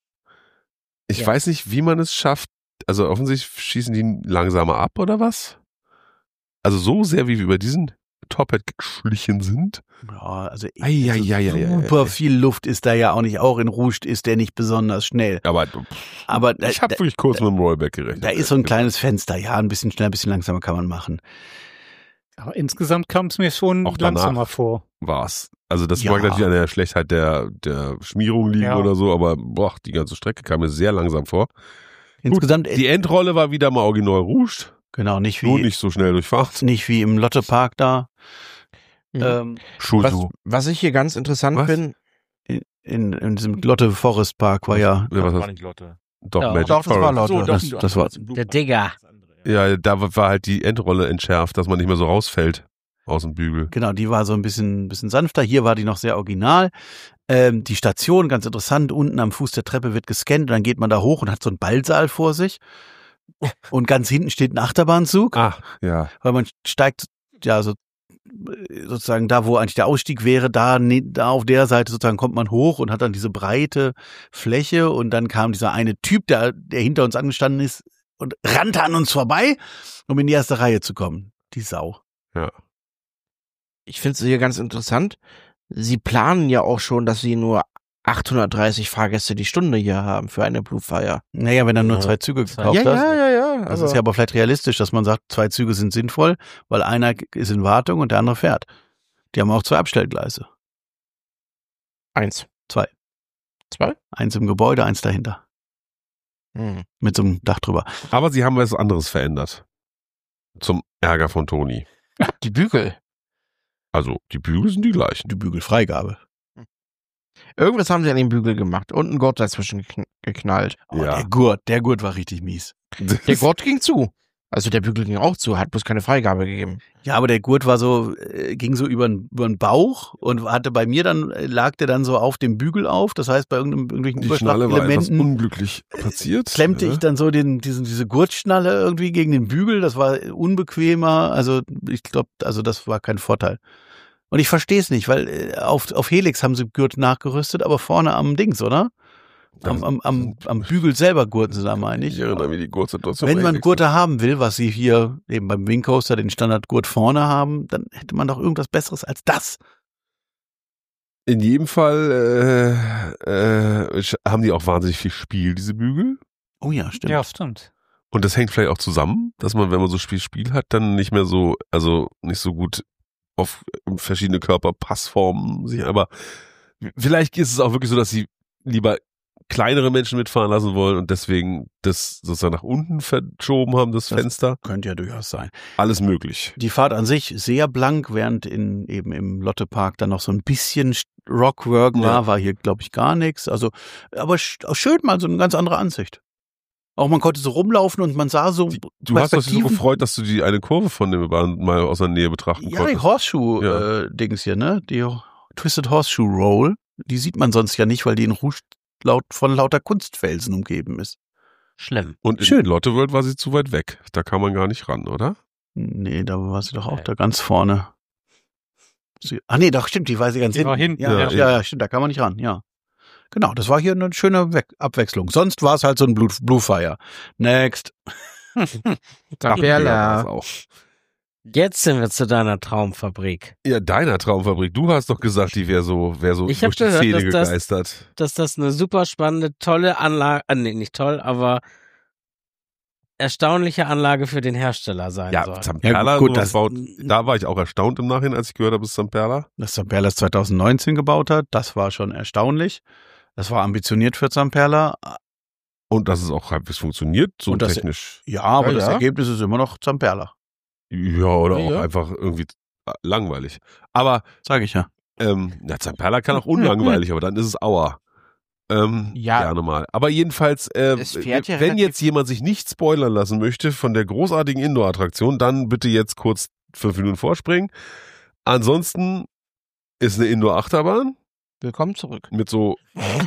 Ich
Ja.
weiß nicht, wie man es schafft. Also offensichtlich schießen die langsamer ab oder was? Also so sehr, wie wir über diesen Top-Hat geschlichen sind.
Ja, also
Ei.
super viel Luft ist da ja auch nicht. Auch in Rouge ist der nicht besonders schnell.
Aber
Aber
ich habe wirklich kurz mit dem Rollback gerechnet.
da ist so ein kleines Fenster. Ja, ein bisschen schneller, ein bisschen langsamer kann man machen.
Aber insgesamt kam es mir schon
Auch danach.
langsamer vor.
War's. Also das
Ja.
mag natürlich an der Schlechtheit der Schmierung liegen
Ja.
oder so, aber die ganze Strecke kam mir sehr langsam vor.
Insgesamt,
Die Endrolle war wieder mal original Rouge,
genau, nicht
nur
wie,
nicht so schnell durchfahren.
nicht wie im Lotte-Park da.
Mhm.
Schusu.
Was ich hier ganz interessant
Was?
finde,
In diesem Lotte Forest Park war ja,
Ja, was
war
das?
nicht Lotte.
Doch,
Ja,
Magic
doch, das war
Forest.
Lotte.
das war-
Der Digger.
Ja, da war halt die Endrolle entschärft, dass man nicht mehr so rausfällt aus dem Bügel.
genau, die war so ein bisschen sanfter. Hier war die noch sehr original. Die Station, ganz interessant, unten am Fuß der Treppe wird gescannt und dann geht man da hoch und hat so einen Ballsaal vor sich. Und ganz hinten steht ein Achterbahnzug,
Ah, ja.
weil man steigt ja so sozusagen da, wo eigentlich der Ausstieg wäre, da auf der Seite sozusagen kommt man hoch und hat dann diese breite Fläche und dann kam dieser eine Typ, der hinter uns angestanden ist und rannte an uns vorbei, um in die erste Reihe zu kommen. Die Sau.
ich finde es hier ganz interessant. Sie planen ja auch schon, dass sie nur 830 Fahrgäste die Stunde hier haben für eine Blue Fire.
Naja, wenn dann nur
Ja.
2 Züge gekauft hast.
ja.
Das ist ja aber vielleicht realistisch, dass man sagt, 2 Züge sind sinnvoll, weil einer ist in Wartung und der andere fährt. Die haben auch 2 Abstellgleise.
1.
2.
2?
1 im Gebäude, 1 dahinter.
Hm.
Mit so einem Dach drüber.
Aber sie haben was anderes verändert. Zum Ärger von Toni.
Die Bügel.
Also, die Bügel sind die gleichen.
Die Bügelfreigabe.
Irgendwas haben sie an den Bügel gemacht und ein Gurt dazwischen geknallt.
Oh,
Ja.
der Gurt war richtig mies.
Der Gurt ging zu. Also der Bügel ging auch zu, hat bloß keine Freigabe gegeben.
Ja, aber der Gurt war so, ging so über den Bauch und hatte bei mir dann, lag der dann so auf dem Bügel auf. Das heißt, bei irgendwelchen
Die Schnalle war etwas
Überschlagelementen
unglücklich platziert.
klemmte ich dann so diese Gurtschnalle irgendwie gegen den Bügel. Das war unbequemer. Also ich glaube, das war kein Vorteil. Und ich verstehe es nicht, weil auf Helix haben sie Gurt nachgerüstet, aber vorne am Dings, oder? Am Bügel selber gurten sie da, meine ich.
Ich erinnere mich die Gurtsituation.
Wenn man Gurte haben will, was sie hier eben beim Wing Coaster den Standardgurt vorne haben, dann hätte man doch irgendwas Besseres als das.
In jedem Fall haben die auch wahnsinnig viel Spiel, diese Bügel.
Oh ja, stimmt.
Ja, stimmt.
Und das hängt vielleicht auch zusammen, dass man, wenn man so viel Spiel hat, dann nicht mehr so, also nicht so gut auf verschiedene Körperpassformen sich, aber vielleicht ist es auch wirklich so, dass sie lieber kleinere Menschen mitfahren lassen wollen und deswegen das sozusagen nach unten verschoben haben, das Fenster.
Könnte ja durchaus sein.
Alles möglich.
Die Fahrt an sich sehr blank, während eben im Lotte-Park dann noch so ein bisschen Rockwork war hier, glaube ich, gar nichts. Also, aber schön mal so eine ganz andere Ansicht. Auch man konnte so rumlaufen und man sah so
Du hast dich so gefreut, dass du die eine Kurve von dem Bahn mal aus der Nähe betrachten
Ja, die
konntest.
Horseshoe-Dings hier, ne? Die Twisted Horseshoe Roll, die sieht man sonst ja nicht, weil die in Rouge von lauter Kunstfelsen umgeben ist.
Schlimm.
Und in
Schön.
Lotte World war sie zu weit weg. Da kam man gar nicht ran, oder?
Nee, da war sie doch auch da ganz vorne. Ach nee, doch, stimmt, die Weise ganz
Die war
hinten.
hinten,
Ja, stimmt, da kann man nicht ran, ja. Genau, das war hier eine schöne Abwechslung. Sonst war es halt so ein Bluefire. Next.
Zamperla.
war's auch.
Jetzt sind wir zu deiner Traumfabrik.
Ja, deiner Traumfabrik. Du hast doch gesagt, die wäre so
Ich hab
durch die
gehört,
Szene
dass
gegeistert.
Dass das eine super spannende, tolle Anlage, nee, nicht toll, aber erstaunliche Anlage für den Hersteller sein
Ja,
soll.
Zamperla,
Ja, gut,
sowas
das-
baut, da war ich auch erstaunt im Nachhinein, als ich gehört habe, es ist Zamperla.
Dass Zamperla es 2019 gebaut hat, das war schon erstaunlich. Das war ambitioniert für Zamperla.
Und dass es auch halbwegs funktioniert, so
Und das-
technisch.
Ja, aber
Ja,
das
ja.
Ergebnis ist immer noch Zamperla.
Ja, oder
Ja,
auch
ja.
einfach irgendwie langweilig. Aber
Sag ich ja.
Zamperla kann auch unlangweilig, aber dann ist es Auer.
Ja.
Gerne mal. Aber jedenfalls,
Es fährt ja
wenn
relativ-
jetzt jemand sich nicht spoilern lassen möchte von der großartigen Indoor-Attraktion, dann bitte jetzt kurz 5 Minuten vorspringen. Ansonsten ist eine Indoor-Achterbahn
Willkommen zurück.
mit so,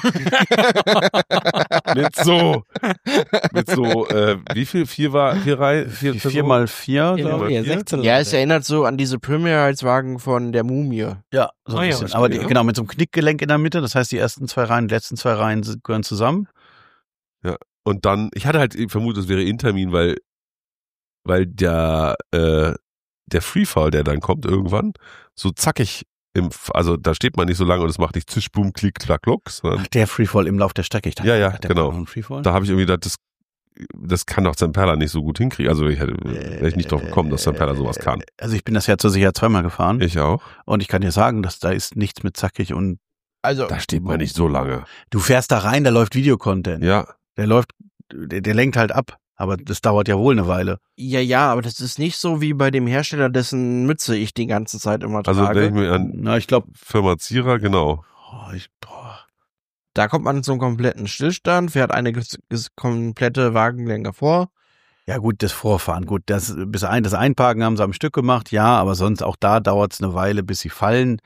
wie viel? 4 Reihen? 4
4x4, glaube ich.
Ja, 16
Ja,
Leute.
es erinnert so an diese Premierheitswagen von der Mumie.
Ja, so
Ah
ein
ja,
bisschen.
das
Aber
stimmt, ja.
genau, mit so einem Knickgelenk in der Mitte. Das heißt, die ersten 2 Reihen, die letzten 2 Reihen gehören zusammen.
Und dann, ich hatte halt vermutet, es wäre Intermin, weil der Freefall, der dann kommt irgendwann, so zackig also da steht man nicht so lange und es macht nicht zisch, boom, klick, klack, kluck, sondern
Ach, der Freefall im Lauf der Strecke. Ich dachte,
Ja,
der
genau.
braucht noch einen Freefall.
da habe ich irgendwie gedacht, das kann doch Zamperla nicht so gut hinkriegen. Also wäre ich nicht drauf gekommen, dass Zamperla sowas kann.
Also ich bin das ja zur Sicherheit zweimal gefahren.
Ich auch.
Und ich kann dir sagen, dass da ist nichts mit zackig und
Also,
Da steht man nicht so lange.
du fährst da rein, da läuft Videocontent.
Ja.
Der lenkt halt ab. Aber das dauert ja wohl eine Weile.
ja, aber das ist nicht so wie bei dem Hersteller, dessen Mütze ich die ganze Zeit immer
Also wenn ich
trage.
mir an
Na, ich glaube,
Firma Zierer, genau.
Da kommt man zum kompletten Stillstand, fährt eine komplette Wagenlänge vor.
Ja gut, das Vorfahren, gut, das Einparken haben sie am Stück gemacht, ja, aber sonst auch da dauert es eine Weile, bis sie fallen.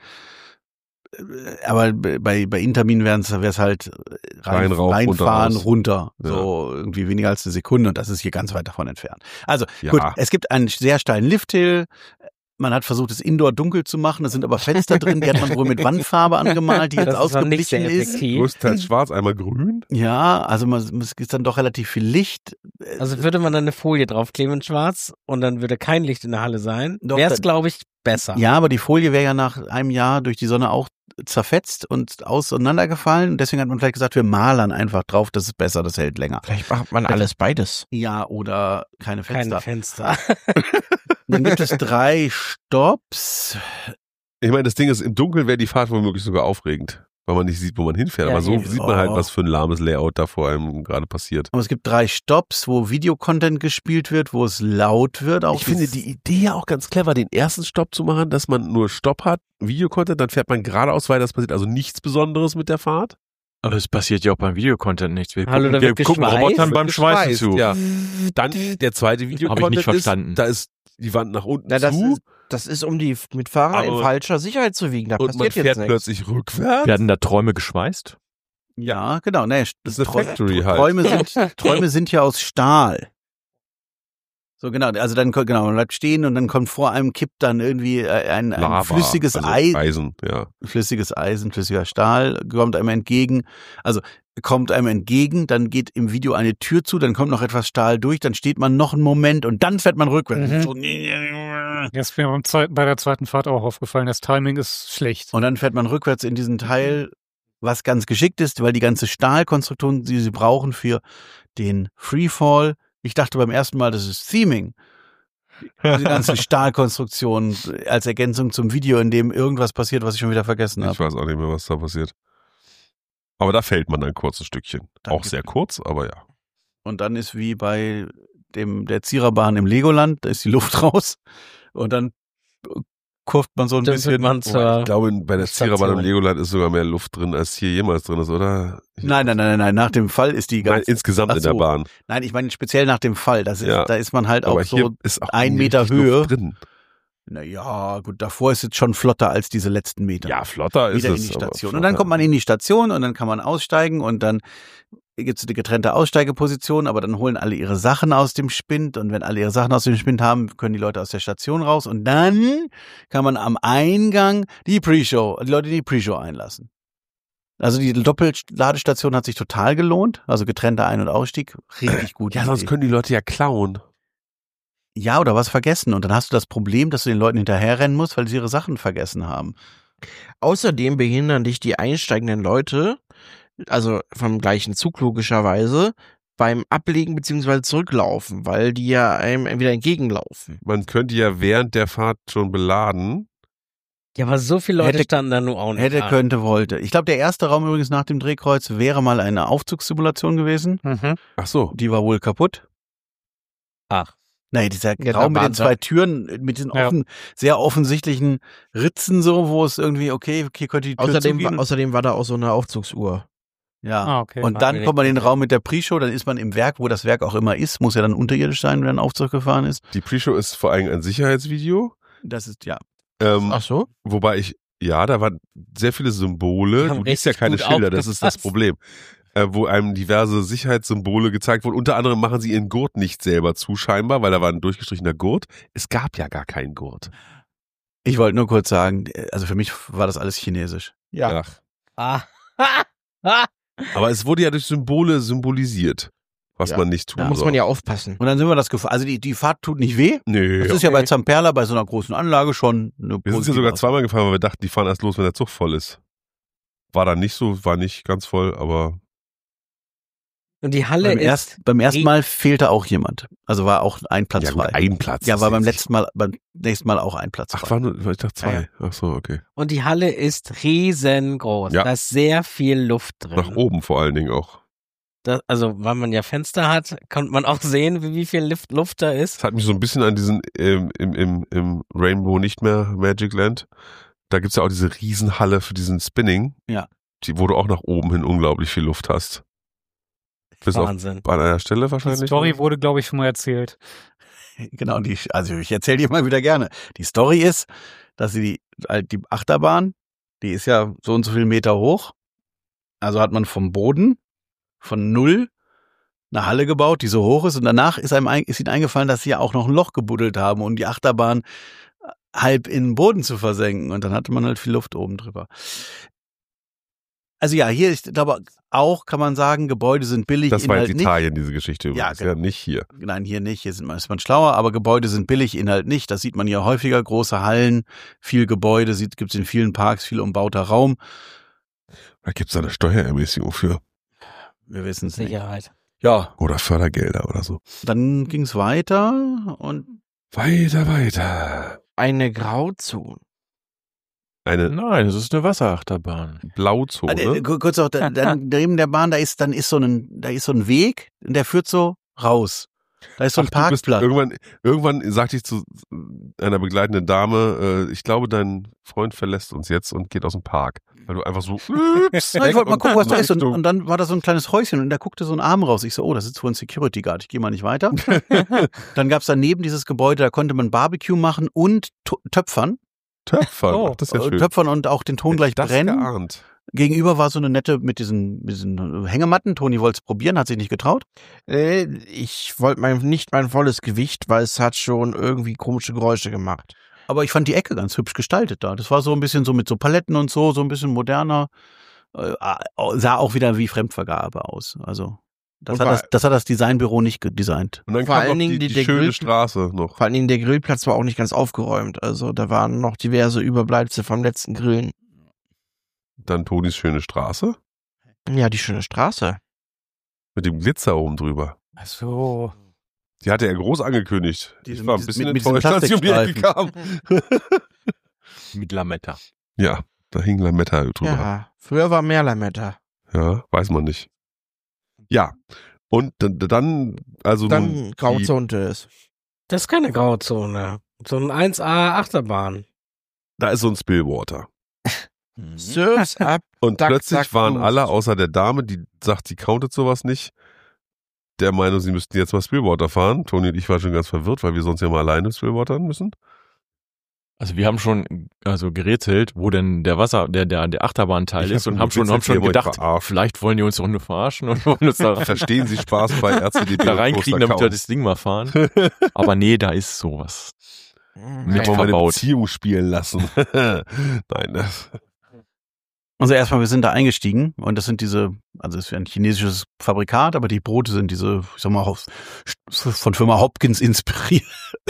Aber bei Intermin wäre es halt
Rein, rauf,
reinfahren,
runter,
runter. So irgendwie weniger als eine Sekunde und das ist hier ganz weit davon entfernt. Also
Ja.
gut, es gibt einen sehr steilen Lifthill. Man hat versucht, es indoor dunkel zu machen. Es sind aber Fenster drin, die hat man wohl mit Wandfarbe angemalt, die jetzt
Das ist noch nicht
ausgeblichen
sehr
ist.
effektiv.
Größtenteils schwarz, einmal grün.
Ja, also es ist dann doch relativ viel Licht.
Also würde man dann eine Folie draufkleben in schwarz und dann würde kein Licht in der Halle sein,
Doch,
wäre es,
dann-
glaube ich, besser.
Ja, aber die Folie wäre ja nach einem Jahr durch die Sonne auch zerfetzt und auseinandergefallen. Und deswegen hat man vielleicht gesagt, wir malern einfach drauf, das ist besser, das hält länger.
Vielleicht macht man alles beides.
Ja, oder keine Fenster.
Keine Fenster.
Dann gibt es 3 Stops.
Ich meine, das Ding ist, im Dunkeln wäre die Fahrt womöglich sogar aufregend, weil man nicht sieht, wo man hinfährt.
Ja,
Aber so
eben.
sieht man halt,
Oh.
was für ein lahmes Layout da vor einem gerade passiert.
Aber es gibt 3 Stops, wo Videocontent gespielt wird, wo es laut wird. Auch
Ich finde die Idee ja auch ganz clever, den ersten Stopp zu machen, dass man nur Stopp hat, Videocontent, dann fährt man geradeaus weiter, das passiert also nichts Besonderes mit der Fahrt.
Aber es passiert ja auch beim Videocontent nichts. Wir
Hallo, da
gucken,
wird
gucken
geschweißt.
Robotern beim Schweißen zu.
Ja. Dann der zweite Videocontent
nicht verstanden.
ist, da ist die Wand nach unten
Na,
zu
das ist, um die mit Fahrern in
Aber-
falscher Sicherheit zu wiegen. Da
und man
passiert
fährt
jetzt nichts.
plötzlich rückwärts.
Werden da Träume geschweißt?
Ja, genau. Nee,
Das ist eine Factory halt.
Träume sind ja aus Stahl. So genau, also dann man bleibt stehen und dann kommt vor einem kippt dann irgendwie ein
Lava,
flüssiges
also
Eisen,
Eisen, ja.
flüssiger Stahl kommt einem entgegen. Also kommt einem entgegen, dann geht im Video eine Tür zu, dann kommt noch etwas Stahl durch, dann steht man noch einen Moment und dann fährt man rückwärts.
Mhm.
So,
Das ist mir bei der zweiten Fahrt auch aufgefallen. Das Timing ist schlecht.
und dann fährt man rückwärts in diesen Teil, was ganz geschickt ist, weil die ganze Stahlkonstruktion, die sie brauchen für den Freefall. Ich dachte beim ersten Mal, das ist Theming. Diese ganze Stahlkonstruktion als Ergänzung zum Video, in dem irgendwas passiert, was ich schon wieder vergessen
Ich
habe.
weiß auch nicht mehr, was da passiert. Aber da fällt man ein kurzes Stückchen.
Dann
Auch
gibt-
sehr kurz, aber ja.
Und dann ist wie bei der Ziererbahn im Legoland, da ist die Luft raus und dann kurft man so ein
Dümpelt
bisschen.
man zur
Ich glaube, bei der
Station.
Ziererbahn im Legoland ist sogar mehr Luft drin, als hier jemals drin ist, oder?
Nein, nach dem Fall ist die
Nein,
ganze.
insgesamt
Ach
in der
so.
Bahn.
Nein, ich meine speziell nach dem Fall. Das ist,
Ja.
da ist man halt
Aber
auch
hier
so.
ist auch
1
nie
Meter
richtig
Höhe.
Luft drin.
Naja, gut, davor ist es schon flotter als diese letzten Meter.
Ja, flotter ist
Wieder
es.
in die
aber
Station.
flotter.
Und dann kommt man in die Station und dann kann man aussteigen und dann gibt es eine getrennte Aussteigeposition, aber dann holen alle ihre Sachen aus dem Spind und wenn alle ihre Sachen aus dem Spind haben, können die Leute aus der Station raus und dann kann man am Eingang die Leute in die Pre-Show einlassen. Also die Doppelladestation hat sich total gelohnt, also getrennter Ein- und Ausstieg, richtig gut.
Ja, sonst können die Leute ja klauen.
Ja, oder was vergessen und dann hast du das Problem, dass du den Leuten hinterherrennen musst, weil sie ihre Sachen vergessen haben.
Außerdem behindern dich die einsteigenden Leute, also vom gleichen Zug logischerweise, beim Ablegen bzw. Zurücklaufen, weil die ja einem wieder entgegenlaufen.
Man könnte ja während der Fahrt schon beladen.
Ja, aber so viele Leute standen da nur auch nicht.
Hätte, könnte, wollte. Ich glaube, der erste Raum übrigens nach dem Drehkreuz wäre mal eine Aufzugssimulation gewesen.
Ach so.
Die war wohl kaputt.
Ach.
Nee, dieser
Ja,
Raum
da
mit den
waren
2 Türen, mit diesen sehr offensichtlichen Ritzen so, wo es irgendwie, okay, könnte die Tür zugehen.
Außerdem war da auch so eine Aufzugsuhr.
Ja.
Ah, okay.
Und dann kommt man in den Raum mit der Pre-Show, dann ist man im Werk, wo das Werk auch immer ist, muss ja dann unterirdisch sein, wenn ein Aufzug gefahren ist.
Die Pre-Show ist vor allem ein Sicherheitsvideo.
Das ist, ja.
Ach so?
Wobei da waren sehr viele Symbole.
Die haben
Du liest ja
richtig
keine
gut
Schilder, das ist das
aufgepasst.
Problem. Wo einem diverse Sicherheitssymbole gezeigt wurden. Unter anderem machen sie ihren Gurt nicht selber zu, scheinbar, weil da war ein durchgestrichener Gurt. Es gab ja gar keinen Gurt.
Ich wollte nur kurz sagen, also für mich war das alles chinesisch.
Ja.
Ach.
Ah.
Aber es wurde ja durch Symbole symbolisiert, was
Ja.
man nicht tun
Da muss
soll.
man ja aufpassen.
Und dann sind wir das gefahren. Also die Fahrt tut nicht weh.
Nee.
Das ist ja bei Zamperla, bei so einer großen Anlage schon eine
Wir sind ja
positive
sogar
Aus-
zweimal gefahren, weil wir dachten, die fahren erst los, wenn der Zug voll ist. War dann nicht so, war nicht ganz voll, aber
Und die Halle
Beim ersten Mal fehlte auch jemand. Also war auch ein Platz
ja, gut,
frei.
ein Platz.
Ja,
ist
war beim
jetzt
nächsten Mal auch ein Platz
nicht-
frei.
Ach, war nur, ich dachte 2.
Ja, ja.
Ach so, okay.
und die Halle ist riesengroß.
Ja.
Da ist sehr viel Luft drin.
Nach oben vor allen Dingen auch.
Also, weil man ja Fenster hat, kann man auch sehen, wie viel Luft da ist.
Das hat mich so ein bisschen an diesen im Rainbow nicht mehr Magic Land. Da gibt's ja auch diese Riesenhalle für diesen Spinning.
Ja.
Wo du auch nach oben hin unglaublich viel Luft hast. Bis auf
Wahnsinn.
an einer Stelle
Die
wahrscheinlich.
Story wurde, glaube ich, schon mal erzählt.
Genau, also ich erzähle dir mal wieder gerne. Die Story ist, dass die Achterbahn, die ist ja so und so viele Meter hoch. Also hat man vom Boden von 0 eine Halle gebaut, die so hoch ist und danach ist ihnen eingefallen, dass sie ja auch noch ein Loch gebuddelt haben, um die Achterbahn halb in den Boden zu versenken und dann hatte man halt viel Luft oben drüber. Also ja, hier, ich glaube auch, kann man sagen, Gebäude sind billig,
Das war
Inhalt
jetzt
nicht.
Italien, diese Geschichte übrigens.
genau.
Ja, nicht hier.
Nein, hier nicht. Hier ist man schlauer, aber Gebäude sind billig, Inhalt nicht. Das sieht man hier häufiger. Große Hallen, viel Gebäude, gibt es in vielen Parks, viel umbauter Raum.
Da gibt's da eine Steuerermäßigung für.
Wir wissen es nicht.
Sicherheit.
Ja,
Oder Fördergelder oder so.
dann ging es weiter und
Weiter.
Eine Grauzone.
Eine
Nein, das ist eine Wasserachterbahn.
Blauzone.
kurz auch, dann neben der Bahn, da ist so ein Weg, und der führt so raus. Da ist so ein
Ach, du bist
Parkplatz.
irgendwann sagte ich zu einer begleitenden Dame, ich glaube, dein Freund verlässt uns jetzt und geht aus dem Park. Weil du einfach so
Ich wollte mal gucken, was da ist. Und dann war da so ein kleines Häuschen und da guckte so ein Arm raus. Ich so, oh, das ist wohl ein Security Guard. Ich gehe mal nicht weiter. Dann gab es daneben dieses Gebäude, da konnte man Barbecue machen und Töpfern.
Töpfern.
Oh,
Ach, das ist ja schön.
Töpfern und auch den Ton gleich
Das
brennen.
geahnt.
Gegenüber war so eine nette mit diesen Hängematten. Toni wollte es probieren, hat sich nicht getraut.
Ich wollte nicht mein volles Gewicht, weil es hat schon irgendwie komische Geräusche gemacht.
Aber ich fand die Ecke ganz hübsch gestaltet da. Das war so ein bisschen so mit so Paletten und so ein bisschen moderner. Sah auch wieder wie Fremdvergabe aus. Also das hat das Designbüro nicht gedesignt.
Und dann
Vor
kam
allen
noch
Dingen
die
der
schöne
Grill-
Straße noch.
Vor allen Dingen der Grillplatz war auch nicht ganz aufgeräumt. Also da waren noch diverse Überbleibsel vom letzten Grillen.
Dann Tonis schöne Straße
Ja, die schöne Straße.
mit dem Glitzer oben drüber.
Ach so.
Die hatte er groß angekündigt.
Diese-
Ich war ein
mit
bisschen
diesen
enttäuscht, als ich um die Ecke kam.
Mit Lametta.
Ja, da hing Lametta drüber.
Ja, früher war mehr Lametta.
Ja, weiß man nicht. Ja, und dann also nun
Dann
die,
Grauzone ist.
Das ist keine Grauzone. So ein 1A Achterbahn.
da ist so ein Spillwater.
Surfs ab.
Und
Duck,
plötzlich
duck,
waren
boost.
alle, außer der Dame, die sagt, sie countet sowas nicht, der Meinung, sie müssten jetzt mal Spillwater fahren. Toni und ich waren schon ganz verwirrt, weil wir sonst ja mal alleine Spillwatern müssen.
Also wir haben schon gerätselt, wo denn der Achterbahnteil ist und haben schon gedacht, vielleicht wollen die uns eine Runde verarschen und wollen uns da
Verstehen Sie Spaß bei RCDB
da reinkriegen, damit wir das Ding mal fahren. Aber nee, da ist sowas.
Mit mal eine Beziehung spielen lassen. Nein.
Also erstmal, wir sind da eingestiegen und das sind also es ist ein chinesisches Fabrikat, aber die Brote sind diese, ich sag mal, von Firma Hopkins inspiriert.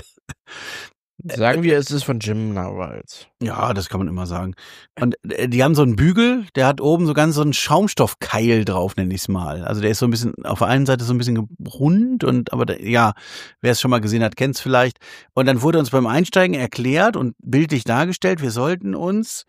Sagen wir, es ist von Jim Narwhals.
Ja, das kann man immer sagen. Und die haben so einen Bügel, der hat oben so ganz so einen Schaumstoffkeil drauf, nenne ich es mal. Also der ist so ein bisschen, auf der einen Seite so ein bisschen rund wer es schon mal gesehen hat, kennt es vielleicht. Und dann wurde uns beim Einsteigen erklärt und bildlich dargestellt, wir sollten uns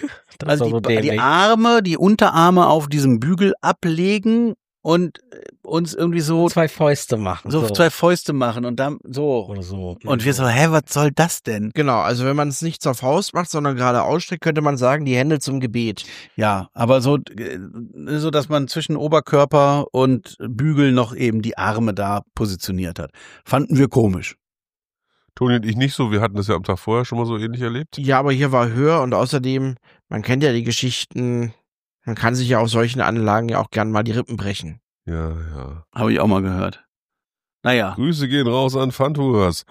die Arme, die Unterarme auf diesem Bügel ablegen und uns irgendwie so
2 Fäuste machen.
So 2 Fäuste machen und dann so.
Oder so.
Und wir so, was soll das denn?
Genau, also wenn man es nicht zur Faust macht, sondern gerade ausstreckt, könnte man sagen, die Hände zum Gebet.
Ja, aber so, dass man zwischen Oberkörper und Bügel noch eben die Arme da positioniert hat. Fanden wir komisch.
Toni und ich nicht so, wir hatten das ja am Tag vorher schon mal so ähnlich erlebt.
Ja, aber hier war höher und außerdem, man kennt ja die Geschichten, man kann sich ja auf solchen Anlagen ja auch gern mal die Rippen brechen.
Ja.
Habe ich auch mal gehört. Naja.
Grüße gehen raus an Fantours.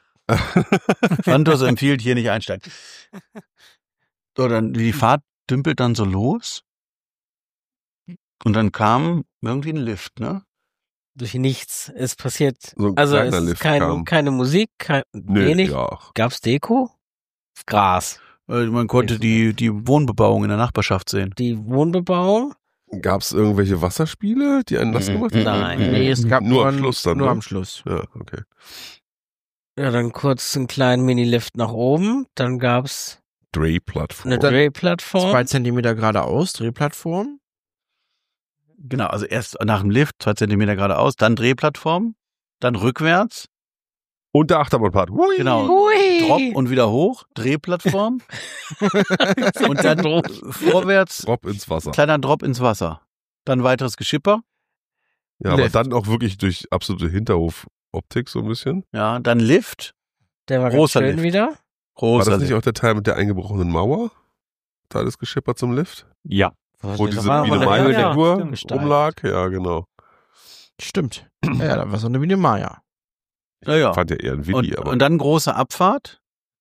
Fantos empfiehlt, hier nicht einsteigen. So, dann die Fahrt dümpelt dann so los. Und dann kam irgendwie ein Lift, ne?
Durch nichts. Es passiert,
So ein
also
kleiner
es ist
Lift kam.
keine Musik, wenig.
Ja.
Gab's Deko? Gras.
Man konnte die Wohnbebauung in der Nachbarschaft sehen.
Die Wohnbebauung?
Gab's irgendwelche Wasserspiele, die einen nass gemacht haben?
Nein.
Nee, es gab
Nur am Schluss dann,
Nur
ne?
am Schluss.
Ja, okay.
Ja, dann kurz einen kleinen Mini-Lift nach oben. Dann gab's
Drehplattform.
eine Drehplattform.
2 Zentimeter geradeaus, Drehplattform.
Genau, also erst nach dem Lift, 2 Zentimeter geradeaus, dann Drehplattform, dann rückwärts,
Und der Achterbahnpart. Hui.
genau,
Hui.
Drop und wieder hoch, Drehplattform und dann vorwärts,
Drop ins Wasser.
kleiner Drop ins Wasser. Dann weiteres Geschipper,
Ja, aber
Lift.
dann auch wirklich durch absolute Hinterhof-Optik so ein bisschen.
ja, dann Lift,
Der war
Großer
ganz schön
Lift.
wieder.
War
großer
das nicht
Lift.
auch der Teil mit der eingebrochenen Mauer? Da ist geschippert zum Lift?
Ja.
Wo diese
war
Biene
aber
Maya
ja,
Figur
stimmt.
rumlag? Ja, genau.
Stimmt. Ja, da war so eine Biene Maya.
Ja.
Fand ja eher ein Willi, aber
Und dann große Abfahrt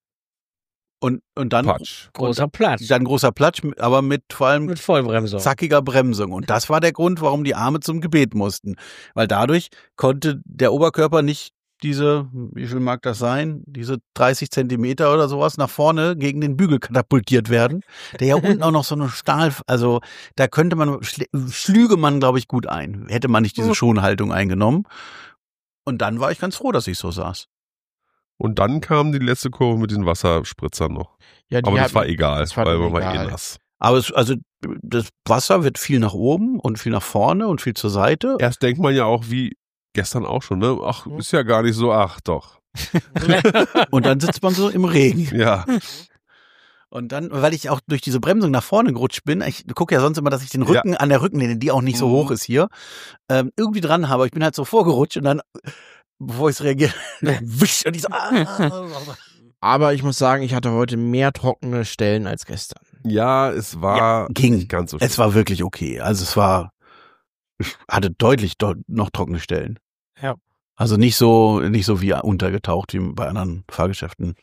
und dann
Patsch.
Großer Platz.
dann großer Platsch, aber mit vor allem
Mit Vollbremsung.
zackiger Bremsung. Und das war der Grund, warum die Arme zum Gebet mussten. Weil dadurch konnte der Oberkörper nicht diese, wie viel mag das sein, diese 30 Zentimeter oder sowas nach vorne gegen den Bügel katapultiert werden. Der ja unten auch noch so eine also da könnte man, schlüge man, glaube ich, gut ein. Hätte man nicht diese Schonhaltung eingenommen. Und dann war ich ganz froh, dass ich so saß.
Und dann kam die letzte Kurve mit den Wasserspritzern noch.
Ja, die
Aber das
hatten-
war egal,
das war
weil
dann
man war
egal.
eh nass.
Aber das Wasser wird viel nach oben und viel nach vorne und viel zur Seite.
Erst denkt man ja auch, wie gestern auch schon, ne? Ach, ist ja gar nicht so, ach doch.
Und dann sitzt man so im Regen.
Ja,
Und dann, weil ich auch durch diese Bremsung nach vorne gerutscht bin, ich gucke ja sonst immer, dass ich den Rücken an der Rückenlehne, die auch nicht so hoch ist hier, irgendwie dran habe. Ich bin halt so vorgerutscht und dann, bevor ich reagiere, wisch, und ich so,
Aber ich muss sagen, ich hatte heute mehr trockene Stellen als gestern.
ja, es war
ging.
nicht ganz so schlimm.
Es war wirklich okay. Also ich hatte deutlich noch trockene Stellen.
Ja.
Also nicht so wie untergetaucht wie bei anderen Fahrgeschäften.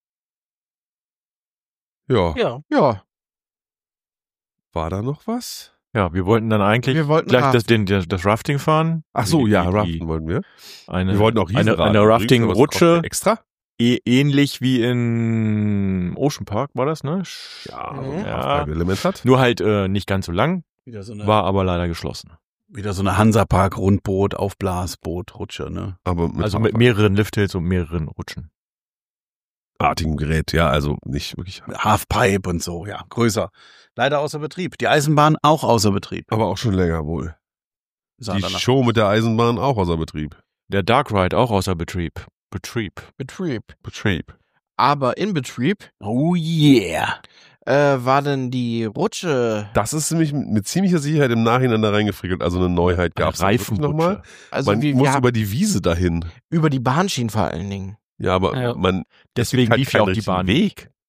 Ja,
Ja.
Ja,
war da noch was?
Ja, wir wollten dann eigentlich
Wir wollten
gleich
raften.
das Rafting fahren.
Ach so, ja,
Die-
raften wollten wir.
Eine,
Wir wollten auch
eine
Riesenrad. übrigens, aber das
Rafting-Rutsche,
kostet extra?
ähnlich wie in Ocean Park war das, ne?
Ja,
Mhm.
also ein
Ja.
Element hat.
Nur halt nicht ganz so lang,
Wieder so eine,
war aber leider geschlossen.
Hansapark-Rundboot, Aufblasboot, Rutsche, ne?
Aber mit
Also mit mehreren Lifthills und mehreren Rutschen.
artigem Gerät, ja, also nicht wirklich.
Halfpipe und so, ja, größer. Leider außer Betrieb. Die Eisenbahn auch außer Betrieb.
Aber auch schon länger wohl.
Sah
Die
danach.
Show mit der Eisenbahn auch außer Betrieb.
Der Dark Ride auch außer Betrieb.
Betrieb.
Betrieb.
Aber in Betrieb
Oh yeah.
war denn die Rutsche,
Das ist nämlich mit ziemlicher Sicherheit im Nachhinein da reingefrickelt. Also eine Neuheit gab es nochmal.
also
Man
wie
muss
wir haben
über die Wiese dahin.
über die Bahnschienen vor allen Dingen.
Ja, aber
Ja.
man
Deswegen
halt
lief ja
keinen
auch die
richtigen
Bahn.
Weg.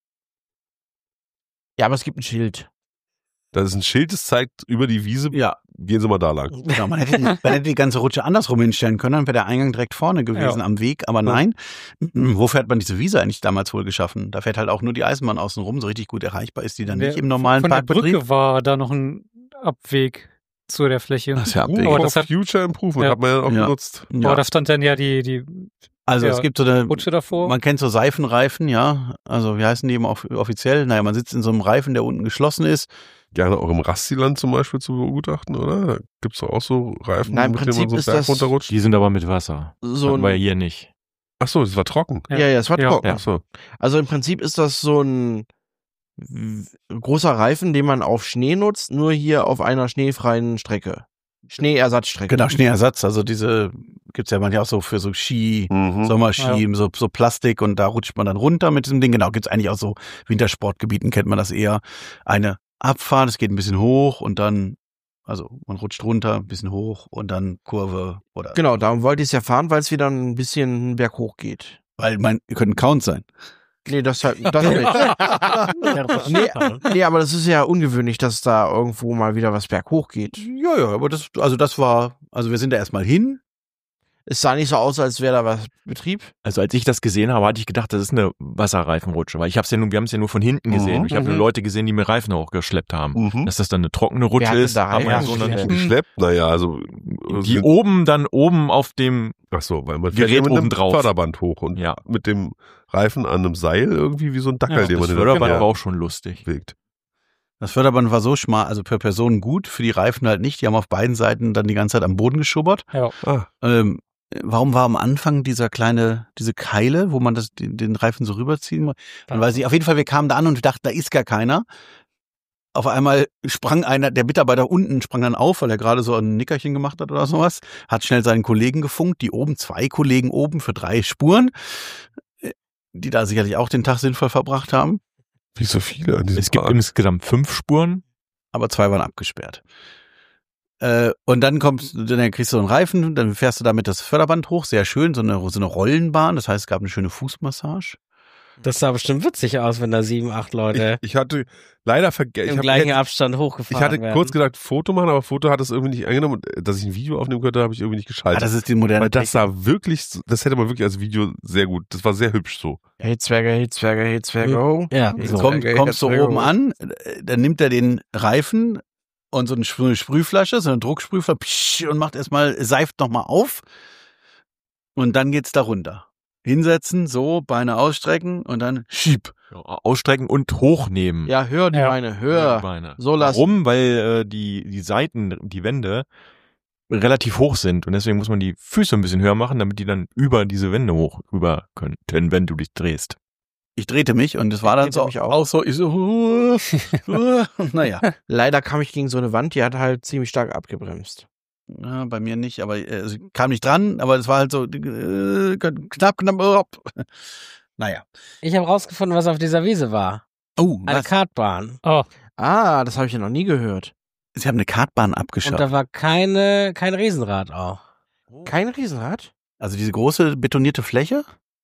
Ja, aber es gibt ein Schild.
Das ist ein Schild, das zeigt über die Wiese,
Ja,
gehen Sie mal da lang.
genau. Man hätte die ganze Rutsche andersrum hinstellen können, dann wäre der Eingang direkt vorne gewesen am Weg. Aber nein, wofür hat man diese Wiese eigentlich damals wohl geschaffen? Da fährt halt auch nur die Eisenbahn außen rum, so richtig gut erreichbar ist die dann nicht im normalen
Von der
Parkbetrieb.
Brücke war da noch ein Abweg zu der Fläche.
Das ist ja Abweg.
Aber
For
das hat,
Future Improvement hat man ja auch benutzt.
aber
Ja.
da stand dann ja die
Also es gibt so eine,
Rutsche davor.
man kennt so Seifenreifen, ja. Also wie heißen die eben offiziell? Naja, man sitzt in so einem Reifen, der unten geschlossen ist.
Gerne auch im Rastiland zum Beispiel zu begutachten, oder? Da gibt's doch auch so Reifen,
Nein, im
mit denen
Prinzip
man so
ist
Berg
das-
runterrutscht.
Die sind aber mit Wasser.
So
Hatten wir
ein,
hier nicht.
Ach so, das war trocken.
Ja.
ja, es war
Ja.
trocken.
Ach so.
Also im Prinzip ist das so ein großer Reifen, den man auf Schnee nutzt, nur hier auf einer schneefreien Strecke. Schneeersatzstrecke.
Genau, Schneeersatz. Also diese gibt's ja manchmal auch so für so Ski,
Mhm.
Sommerski, so Plastik und da rutscht man dann runter mit diesem Ding. Genau, gibt's eigentlich auch so Wintersportgebieten, kennt man das eher. Eine Abfahrt, es geht ein bisschen hoch und dann, also man rutscht runter, ein bisschen hoch und dann Kurve oder.
Genau, darum wollte ich es ja fahren, weil es wieder ein bisschen berghoch geht.
Weil ihr könnt ein Count sein.
Nee, das halt, das nicht. Nee, aber das ist ja ungewöhnlich, dass da irgendwo mal wieder was berghoch geht.
Ja, aber das war, wir sind da erstmal hin.
Es sah nicht so aus, als wäre da was Betrieb.
Also als ich das gesehen habe, hatte ich gedacht, das ist eine Wasserreifenrutsche, weil wir haben es ja nur von hinten gesehen. Ich habe nur Leute gesehen, die mir Reifen hochgeschleppt haben.
Mhm.
Dass das dann eine trockene Rutsche
Wer hat denn
ist,
da
haben wir
Reifen
so noch nicht.
Geschleppt, naja, also
Die oben auf dem
ach so, weil man
Gerät
fährt ja mit
oben
einem
drauf.
Förderband hoch und
Ja.
mit dem Reifen an einem Seil irgendwie wie so ein Dackel, den man
das
in
Förderband
der
war auch schon lustig.
bewegt.
Das Förderband war so schmal, also per Person gut, für die Reifen halt nicht. Die haben auf beiden Seiten dann die ganze Zeit am Boden geschubbert.
Ja.
Ah,
Warum war am Anfang diese Keile, wo man den Reifen so rüberziehen muss? Man weiß nicht. Auf jeden Fall, wir kamen da an und dachten, da ist gar keiner. Auf einmal sprang der Mitarbeiter unten sprang dann auf, weil er gerade so ein Nickerchen gemacht hat oder sowas, hat schnell seinen Kollegen gefunkt, zwei Kollegen oben für 3 Spuren, die da sicherlich auch den Tag sinnvoll verbracht haben,
wie so viele an diesem
Es gibt
Park.
insgesamt 5 Spuren.
aber 2 waren abgesperrt. Und dann kriegst du einen Reifen, dann fährst du damit das Förderband hoch, sehr schön, so eine Rollenbahn, das heißt, es gab eine schöne Fußmassage.
Das sah bestimmt witzig aus, wenn da 7, 8 Leute
Ich hatte leider vergessen.
im gleichen Abstand hochgefahren
Ich hatte
werden.
kurz gedacht, Foto machen, aber Foto hat es irgendwie nicht angenommen. Und dass ich ein Video aufnehmen könnte, habe ich irgendwie nicht geschaltet.
Das ist die moderne
Weil das
Technik.
sah wirklich, das hätte man wirklich als Video sehr gut, das war sehr hübsch so.
Hey Zwerge, oh.
Ja,
Jetzt
so.
kommst du oben an, dann nimmt er den Reifen und so eine Sprühflasche, so eine Drucksprühflasche und macht erstmal, seift nochmal auf und dann geht's da runter. Hinsetzen, so, Beine ausstrecken und dann schieb.
Ja, ausstrecken und hochnehmen.
Ja, hör die
Ja.
Beine, hör.
Beine.
So lassen.
Warum? Weil die Seiten, die Wände relativ hoch sind und deswegen muss man die Füße ein bisschen höher machen, damit die dann über diese Wände hoch rüber könnten, wenn du dich drehst.
Ich drehte mich und es war dann
drehte
so,
mich auch.
auch so, ich so, naja.
Leider kam ich gegen so eine Wand, die hat halt ziemlich stark abgebremst.
Ja, bei mir nicht, aber ich kam nicht dran, aber es war halt so knapp. Naja.
Ich habe rausgefunden, was auf dieser Wiese war.
Oh,
Eine
was?
Kartbahn.
Ah, das habe ich ja noch nie gehört.
Sie haben eine Kartbahn
Und
abgeschafft.
da war kein Riesenrad auch.
Kein Riesenrad?
Also diese große betonierte Fläche?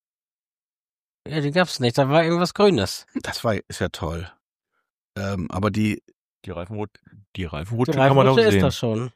Ja, die gab's nicht. Da war irgendwas Grünes.
Ist ja toll. Aber die
Die Reifenrutsche
Die
kann man auch
Reifenrutsche ist
sehen.
das schon.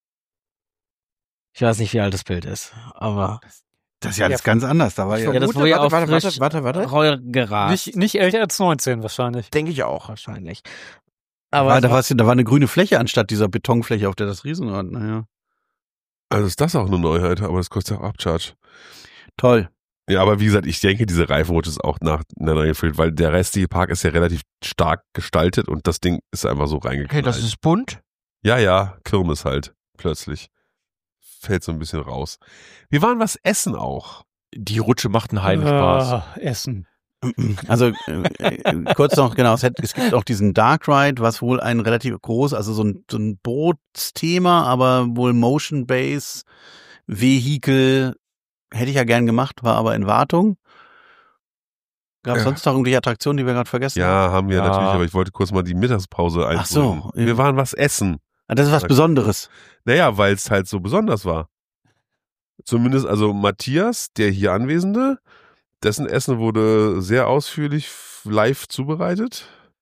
Ich weiß nicht, wie alt das Bild ist, aber
das ist ja alles ganz anders. Da war ja,
Ja, das wurde ja auch frisch
warte.
Rollgerast.
Nicht älter als 19 wahrscheinlich.
Denke ich auch.
Wahrscheinlich.
da
Aber
war eine grüne Fläche anstatt dieser Betonfläche, auf der das Riesenrad. Naja,
Also ist das auch eine Neuheit, aber das kostet auch Abcharge.
toll.
Ja, aber wie gesagt, ich denke, diese Reifenrutsche ist auch nacheinander gefüllt, weil der restliche Park ist ja relativ stark gestaltet und das Ding ist einfach so
Okay,
reingeknallt.
das ist bunt.
Ja, Kirmes halt, plötzlich. Fällt so ein bisschen raus. Wir waren was essen auch.
Die Rutsche macht einen Heidenspaß.
Essen.
Also kurz noch, genau, es gibt auch diesen Dark Ride, was wohl ein relativ also so ein Bootsthema, aber wohl Motion Base, Vehikel, hätte ich ja gern gemacht, war aber in Wartung. Gab es
Ja.
sonst noch irgendwelche Attraktionen, die wir gerade vergessen haben?
Ja, haben wir
Ja.
natürlich, aber ich wollte kurz mal die Mittagspause einführen.
Ach so.
Wir waren was essen.
Das ist was Besonderes.
Naja, weil es halt so besonders war. Zumindest, also Matthias, der hier Anwesende, dessen Essen wurde sehr ausführlich live zubereitet.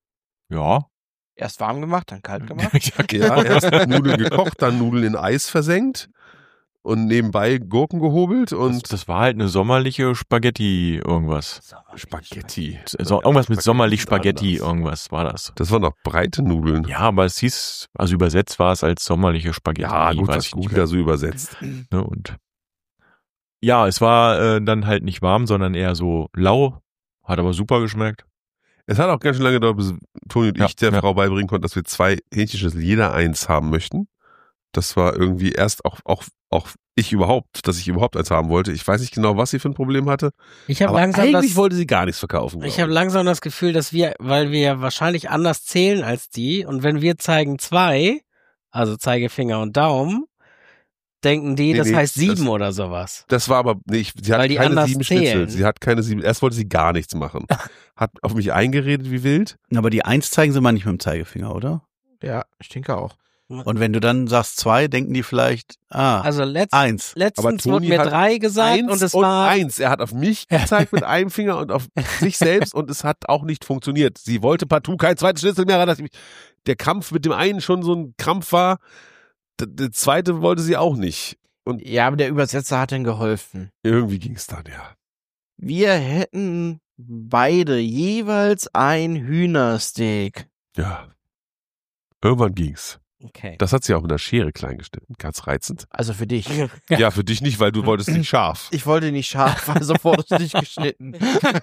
Ja.
Erst warm gemacht, dann kalt gemacht.
Ja, erst Nudeln gekocht, dann Nudeln in Eis versenkt und nebenbei Gurken gehobelt und
Das war halt eine sommerliche Spaghetti irgendwas.
Spaghetti.
Irgendwas mit sommerlich Spaghetti,
Anders.
irgendwas war das.
Das waren doch breite Nudeln.
Ja, aber es hieß, also übersetzt war es als sommerliche Spaghetti.
Ja, gut,
weiß
das
ich nicht
gut da so übersetzt.
mehr, ne? Und ja, es war dann halt nicht warm, sondern eher so lau. Hat aber super geschmeckt.
Es hat auch ganz schön lange gedauert, bis Toni und
Ja,
ich der
ja.
Frau beibringen konnten, dass wir 2 Hähnchenschnitzel jeder eins haben möchten. Das war irgendwie erst auch dass ich überhaupt eins haben wollte. Ich weiß nicht genau, was sie für ein Problem hatte.
Ich habe
Aber
langsam
eigentlich wollte sie gar nichts verkaufen.
ich
glaub
habe langsam das Gefühl, dass weil wir ja wahrscheinlich anders zählen als die, und wenn wir zeigen 2, also Zeigefinger und Daumen, denken die,
Nee,
das
nee,
heißt 7
das-
oder sowas.
Das war aber, nee, sie hat
Weil die
keine
anders
7
zählen.
Schnitzel. Sie hat keine 7. Erst wollte sie gar nichts machen. Hat auf mich eingeredet wie wild.
Aber die 1 zeigen sie mal nicht mit dem Zeigefinger, oder?
Ja, ich denke auch.
Und wenn du dann sagst 2, denken die vielleicht,
Also
1.
Aber
letztens
Toni
wurde mir
hat
3 gesagt und es war
1. Er hat auf mich gezeigt mit einem Finger und auf sich selbst und es hat auch nicht funktioniert. Sie wollte partout kein zweites Schnitzel mehr, dass der Kampf mit dem einen schon so ein Krampf war. Der zweite wollte sie auch nicht. Und
Ja, aber der Übersetzer hat dann geholfen.
irgendwie ging es dann, ja.
Wir hätten beide jeweils ein Hühnersteak.
Ja. Irgendwann ging's.
okay.
Das hat sie auch mit der Schere klein geschnitten. Ganz reizend.
Also für dich.
Ja, für dich nicht, weil du wolltest nicht scharf.
Ich wollte nicht scharf, also wurde es nicht geschnitten.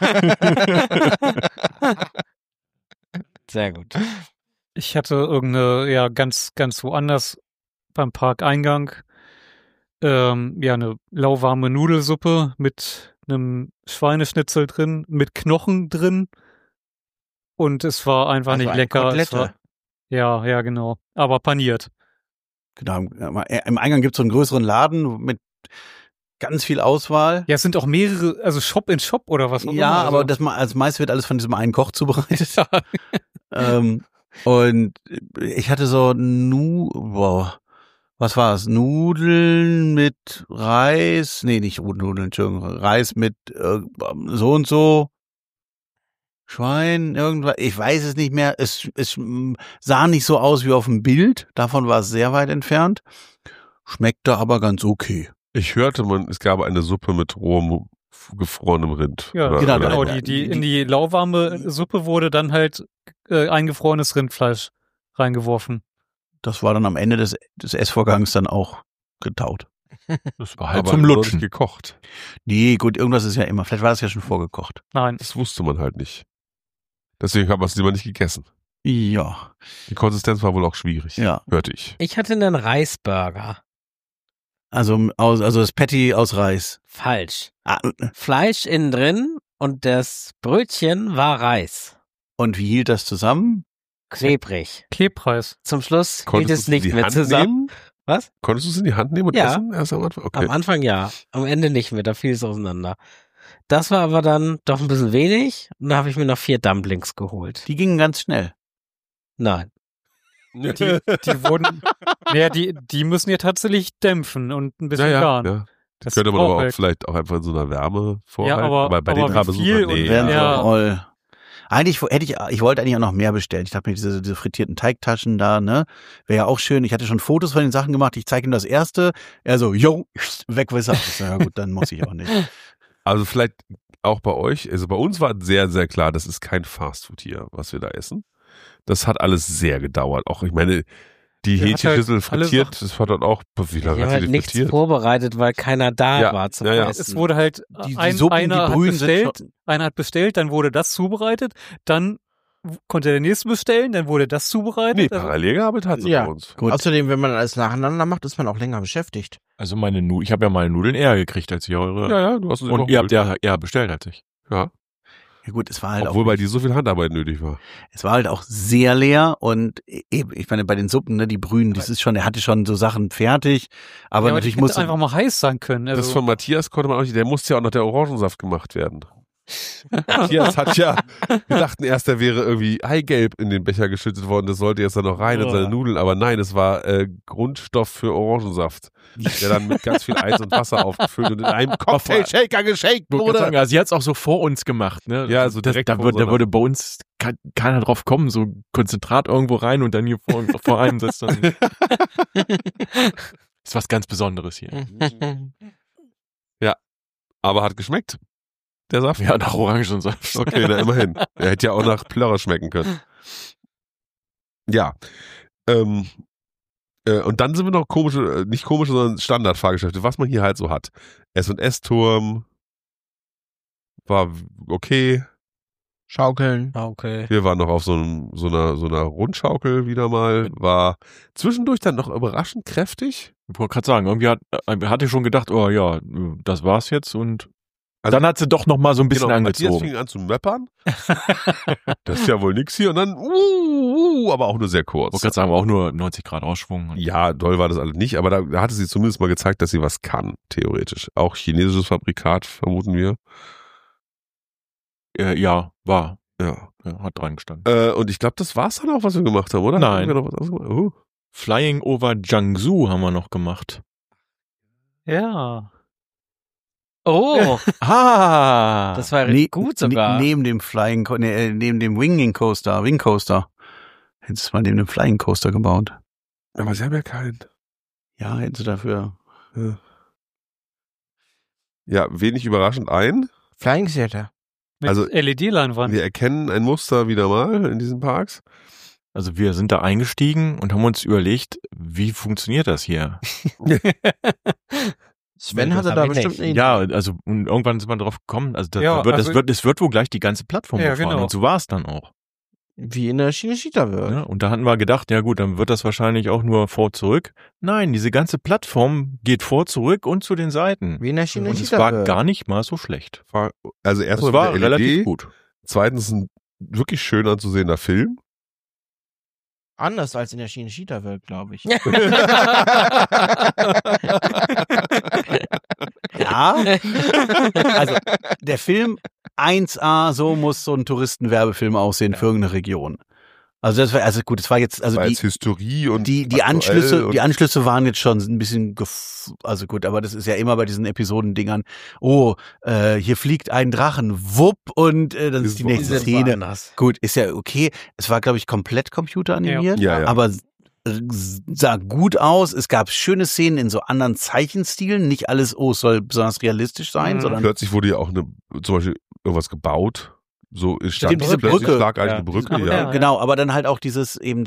Sehr gut.
Ich hatte irgendeine, ganz woanders beim Parkeingang, eine lauwarme Nudelsuppe mit einem Schweineschnitzel drin, mit Knochen drin. Und es war einfach
Also
nicht
eine
lecker. Es
Kotelette.
war, ja, genau. Aber paniert.
Genau, im Eingang gibt es so einen größeren Laden mit ganz viel Auswahl.
Ja, es sind auch mehrere, also Shop in Shop oder was auch
Ja,
immer.
aber als meist wird alles von diesem einen Koch zubereitet.
Ja.
Und ich hatte so was war es? Nudeln mit Reis, nee, nicht Nudeln, Entschuldigung, Reis mit so und so, Schwein, irgendwas, ich weiß es nicht mehr. Es sah nicht so aus wie auf dem Bild, davon war es sehr weit entfernt, schmeckte aber ganz okay.
Ich hörte, es gab eine Suppe mit rohem, gefrorenem Rind.
Ja,
genau,
genau.
oder-
In die lauwarme Suppe wurde dann halt eingefrorenes Rindfleisch reingeworfen.
Das war dann am Ende des Essvorgangs dann auch getaut.
Das war halt
Aber
zum
noch
Lutschen.
nicht gekocht.
Nee, gut, irgendwas ist ja immer, vielleicht war das ja schon vorgekocht.
Nein.
Das wusste man halt nicht. Deswegen hat man es lieber nicht gegessen.
Ja,
Die Konsistenz war wohl auch schwierig.
ja.
Hörte ich.
Ich hatte einen Reisburger.
Also das Patty aus Reis.
Falsch.
Ah,
Fleisch innen drin und das Brötchen war Reis.
und wie hielt das zusammen?
Klebrig.
Klebpreis.
Zum Schluss hielt
Konntest
es
du
nicht
die
mehr
Hand
zusammen.
nehmen?
Was?
Konntest du es in die Hand nehmen und
Ja.
essen? Erst am Anfang? Okay.
Am Anfang ja, am Ende nicht mehr, da fiel es auseinander. Das war aber dann doch ein bisschen wenig und da habe ich mir noch 4 Dumplings geholt.
Die gingen ganz schnell.
Nein.
Die wurden, die müssen ja tatsächlich dämpfen und ein bisschen garen.
ja.
Das
Könnte man aber
braucht
auch
halt-
vielleicht auch einfach in so einer Wärme vorhalten.
aber
bei
wie
den Rabesuchern,
viel
nee.
und
Wären sie
Ja.
doch all. Eigentlich ich wollte eigentlich auch noch mehr bestellen. Ich dachte mir, diese frittierten Teigtaschen da, ne, wäre ja auch schön. Ich hatte schon Fotos von den Sachen gemacht. Ich zeige ihm das erste. Er so, jo, weg, was ich so, ja gut, dann muss ich auch nicht.
Also vielleicht auch bei euch, also bei uns war sehr, sehr klar, das ist kein Fastfood hier, was wir da essen. Das hat alles sehr gedauert. Auch, ich meine, die
Der hat
Hähnchenschnitzel
halt alle
frittiert, das hat dann auch, wie
Ich
lange
habe
hat
halt
sie die
nichts
frittiert?
vorbereitet, weil keiner da
Ja,
war zum
ja.
Essen.
Es wurde halt,
Die Suppen,
einer
die
hat
Brühen sind
bestellt, einer hat bestellt, dann wurde das zubereitet, dann konnte der nächste bestellen, dann wurde das zubereitet.
Nee,
Also-
parallel gearbeitet hat sie
Ja.
bei uns.
Gut.
Außerdem, wenn man alles nacheinander macht, ist man auch länger beschäftigt.
Also ich habe ja meine Nudeln eher gekriegt als ihr eure.
Ja, du hast es
Und ihr habt ja eher bestellt als ich.
ja.
Ja gut, es war halt
Obwohl
auch,
bei dir so viel Handarbeit nötig war.
es war halt auch sehr leer und eben, ich meine, bei den Suppen, ne, die Brühen, das ist schon, er hatte schon so Sachen fertig, aber
ja,
natürlich
die
muss
hätte einfach mal heiß sein können. Also,
Das von Matthias konnte man auch nicht, der musste ja auch noch der Orangensaft gemacht werden. Matthias hat ja, wir dachten erst, er wäre irgendwie Eigelb in den Becher geschüttet worden, das sollte jetzt dann noch rein in seine Nudeln, aber nein, es war Grundstoff für Orangensaft, der dann mit ganz viel Eis und Wasser aufgefüllt und in einem Cocktail-Shaker geshakt wurde.
Sagen, ja, sie hat es auch so vor uns gemacht. Ne?
Ja, so direkt
da würde bei uns keiner drauf kommen, so Konzentrat irgendwo rein und dann hier vor einem sitzt dann. Ist was ganz Besonderes hier.
Aber hat geschmeckt, der Saft.
Ja, nach Orangensaft.
Okay, na immerhin. Er hätte ja auch nach Plörrer schmecken können. Ja. Und dann sind wir noch komische, nicht komische, sondern Standardfahrgeschäfte, was man hier halt so hat. S&S-Turm war okay.
Schaukeln.
Okay.
Wir waren noch auf so einer Rundschaukel wieder mal. War zwischendurch dann noch überraschend kräftig.
Ich wollte gerade sagen, irgendwie hatte ich schon gedacht, oh ja, das war's jetzt und
Also,
dann hat sie doch noch mal so ein bisschen
Matthias
angezogen.
fing an zu möppern. Das ist ja wohl nix hier. Und dann, aber auch nur sehr
Ich wollte
kurz.
gerade sagen, auch nur 90 Grad Ausschwung.
Ja, doll war das alles nicht, aber da hatte sie zumindest mal gezeigt, dass sie was kann, theoretisch. Auch chinesisches Fabrikat, vermuten wir.
Ja, war.
Ja.
Ja, hat dran gestanden.
Und ich glaube, das war's dann auch, was wir gemacht haben, oder?
Nein.
Haben wir noch was anderes gemacht?
Flying over Jiangsu haben wir noch gemacht.
Ja.
Oh,
Ah!
das war
Nee,
gut sogar.
Neben dem neben dem Wing Coaster. Hättest du mal neben dem Flying Coaster gebaut.
Aber sie haben ja keinen.
Ja, hätten sie dafür.
Ja, wenig überraschend ein.
Flying Theater.
Mit
Also,
LED-Leinwand.
Wir erkennen ein Muster wieder mal in diesen Parks.
Also wir sind da eingestiegen und haben uns überlegt, wie funktioniert das hier?
Sven
Das
hatte
hab
da
ich
bestimmt
nicht.
eine Idee.
Ja, also und irgendwann sind wir drauf gekommen, also das,
Ja,
es wird wohl gleich die ganze Plattform
Ja,
befahren
genau.
und so war es dann auch.
Wie in der Shinichita World.
Ja, und da hatten wir gedacht, ja gut, dann wird das wahrscheinlich auch nur vor-zurück. Nein, diese ganze Plattform geht vor-zurück und zu den Seiten.
Wie in der
Und es
Shinichita
war
World.
gar nicht mal so schlecht.
Also
Es
erstmal
war
mit der
relativ
LED,
gut.
zweitens ein wirklich schön anzusehender Film.
Anders als in der Shinichita World, glaube ich.
Ja. Also, der Film 1A, so muss so ein Touristenwerbefilm aussehen für irgendeine Region. Also das war, also gut, es war jetzt, also
Weil
die,
es Historie und
die
aktuell
Anschlüsse,
und
die Anschlüsse waren jetzt schon ein bisschen, also gut, aber das ist ja immer bei diesen Episodendingern. Oh, hier fliegt ein Drachen, wupp, und das ist die nächste
Diese
Szene.
waren das.
Gut, ist ja okay. Es war, glaube ich, komplett computeranimiert,
Ja.
aber sah gut aus. Es gab schöne Szenen in so anderen Zeichenstilen. Nicht alles, oh, es soll besonders realistisch sein,
Mhm.
sondern
plötzlich wurde ja auch zum Beispiel irgendwas gebaut. So ist
Stimmt, diese
plötzlich
Brücke.
schlagartig
Ja.
eine Brücke,
aber,
ja.
genau, aber dann halt auch dieses in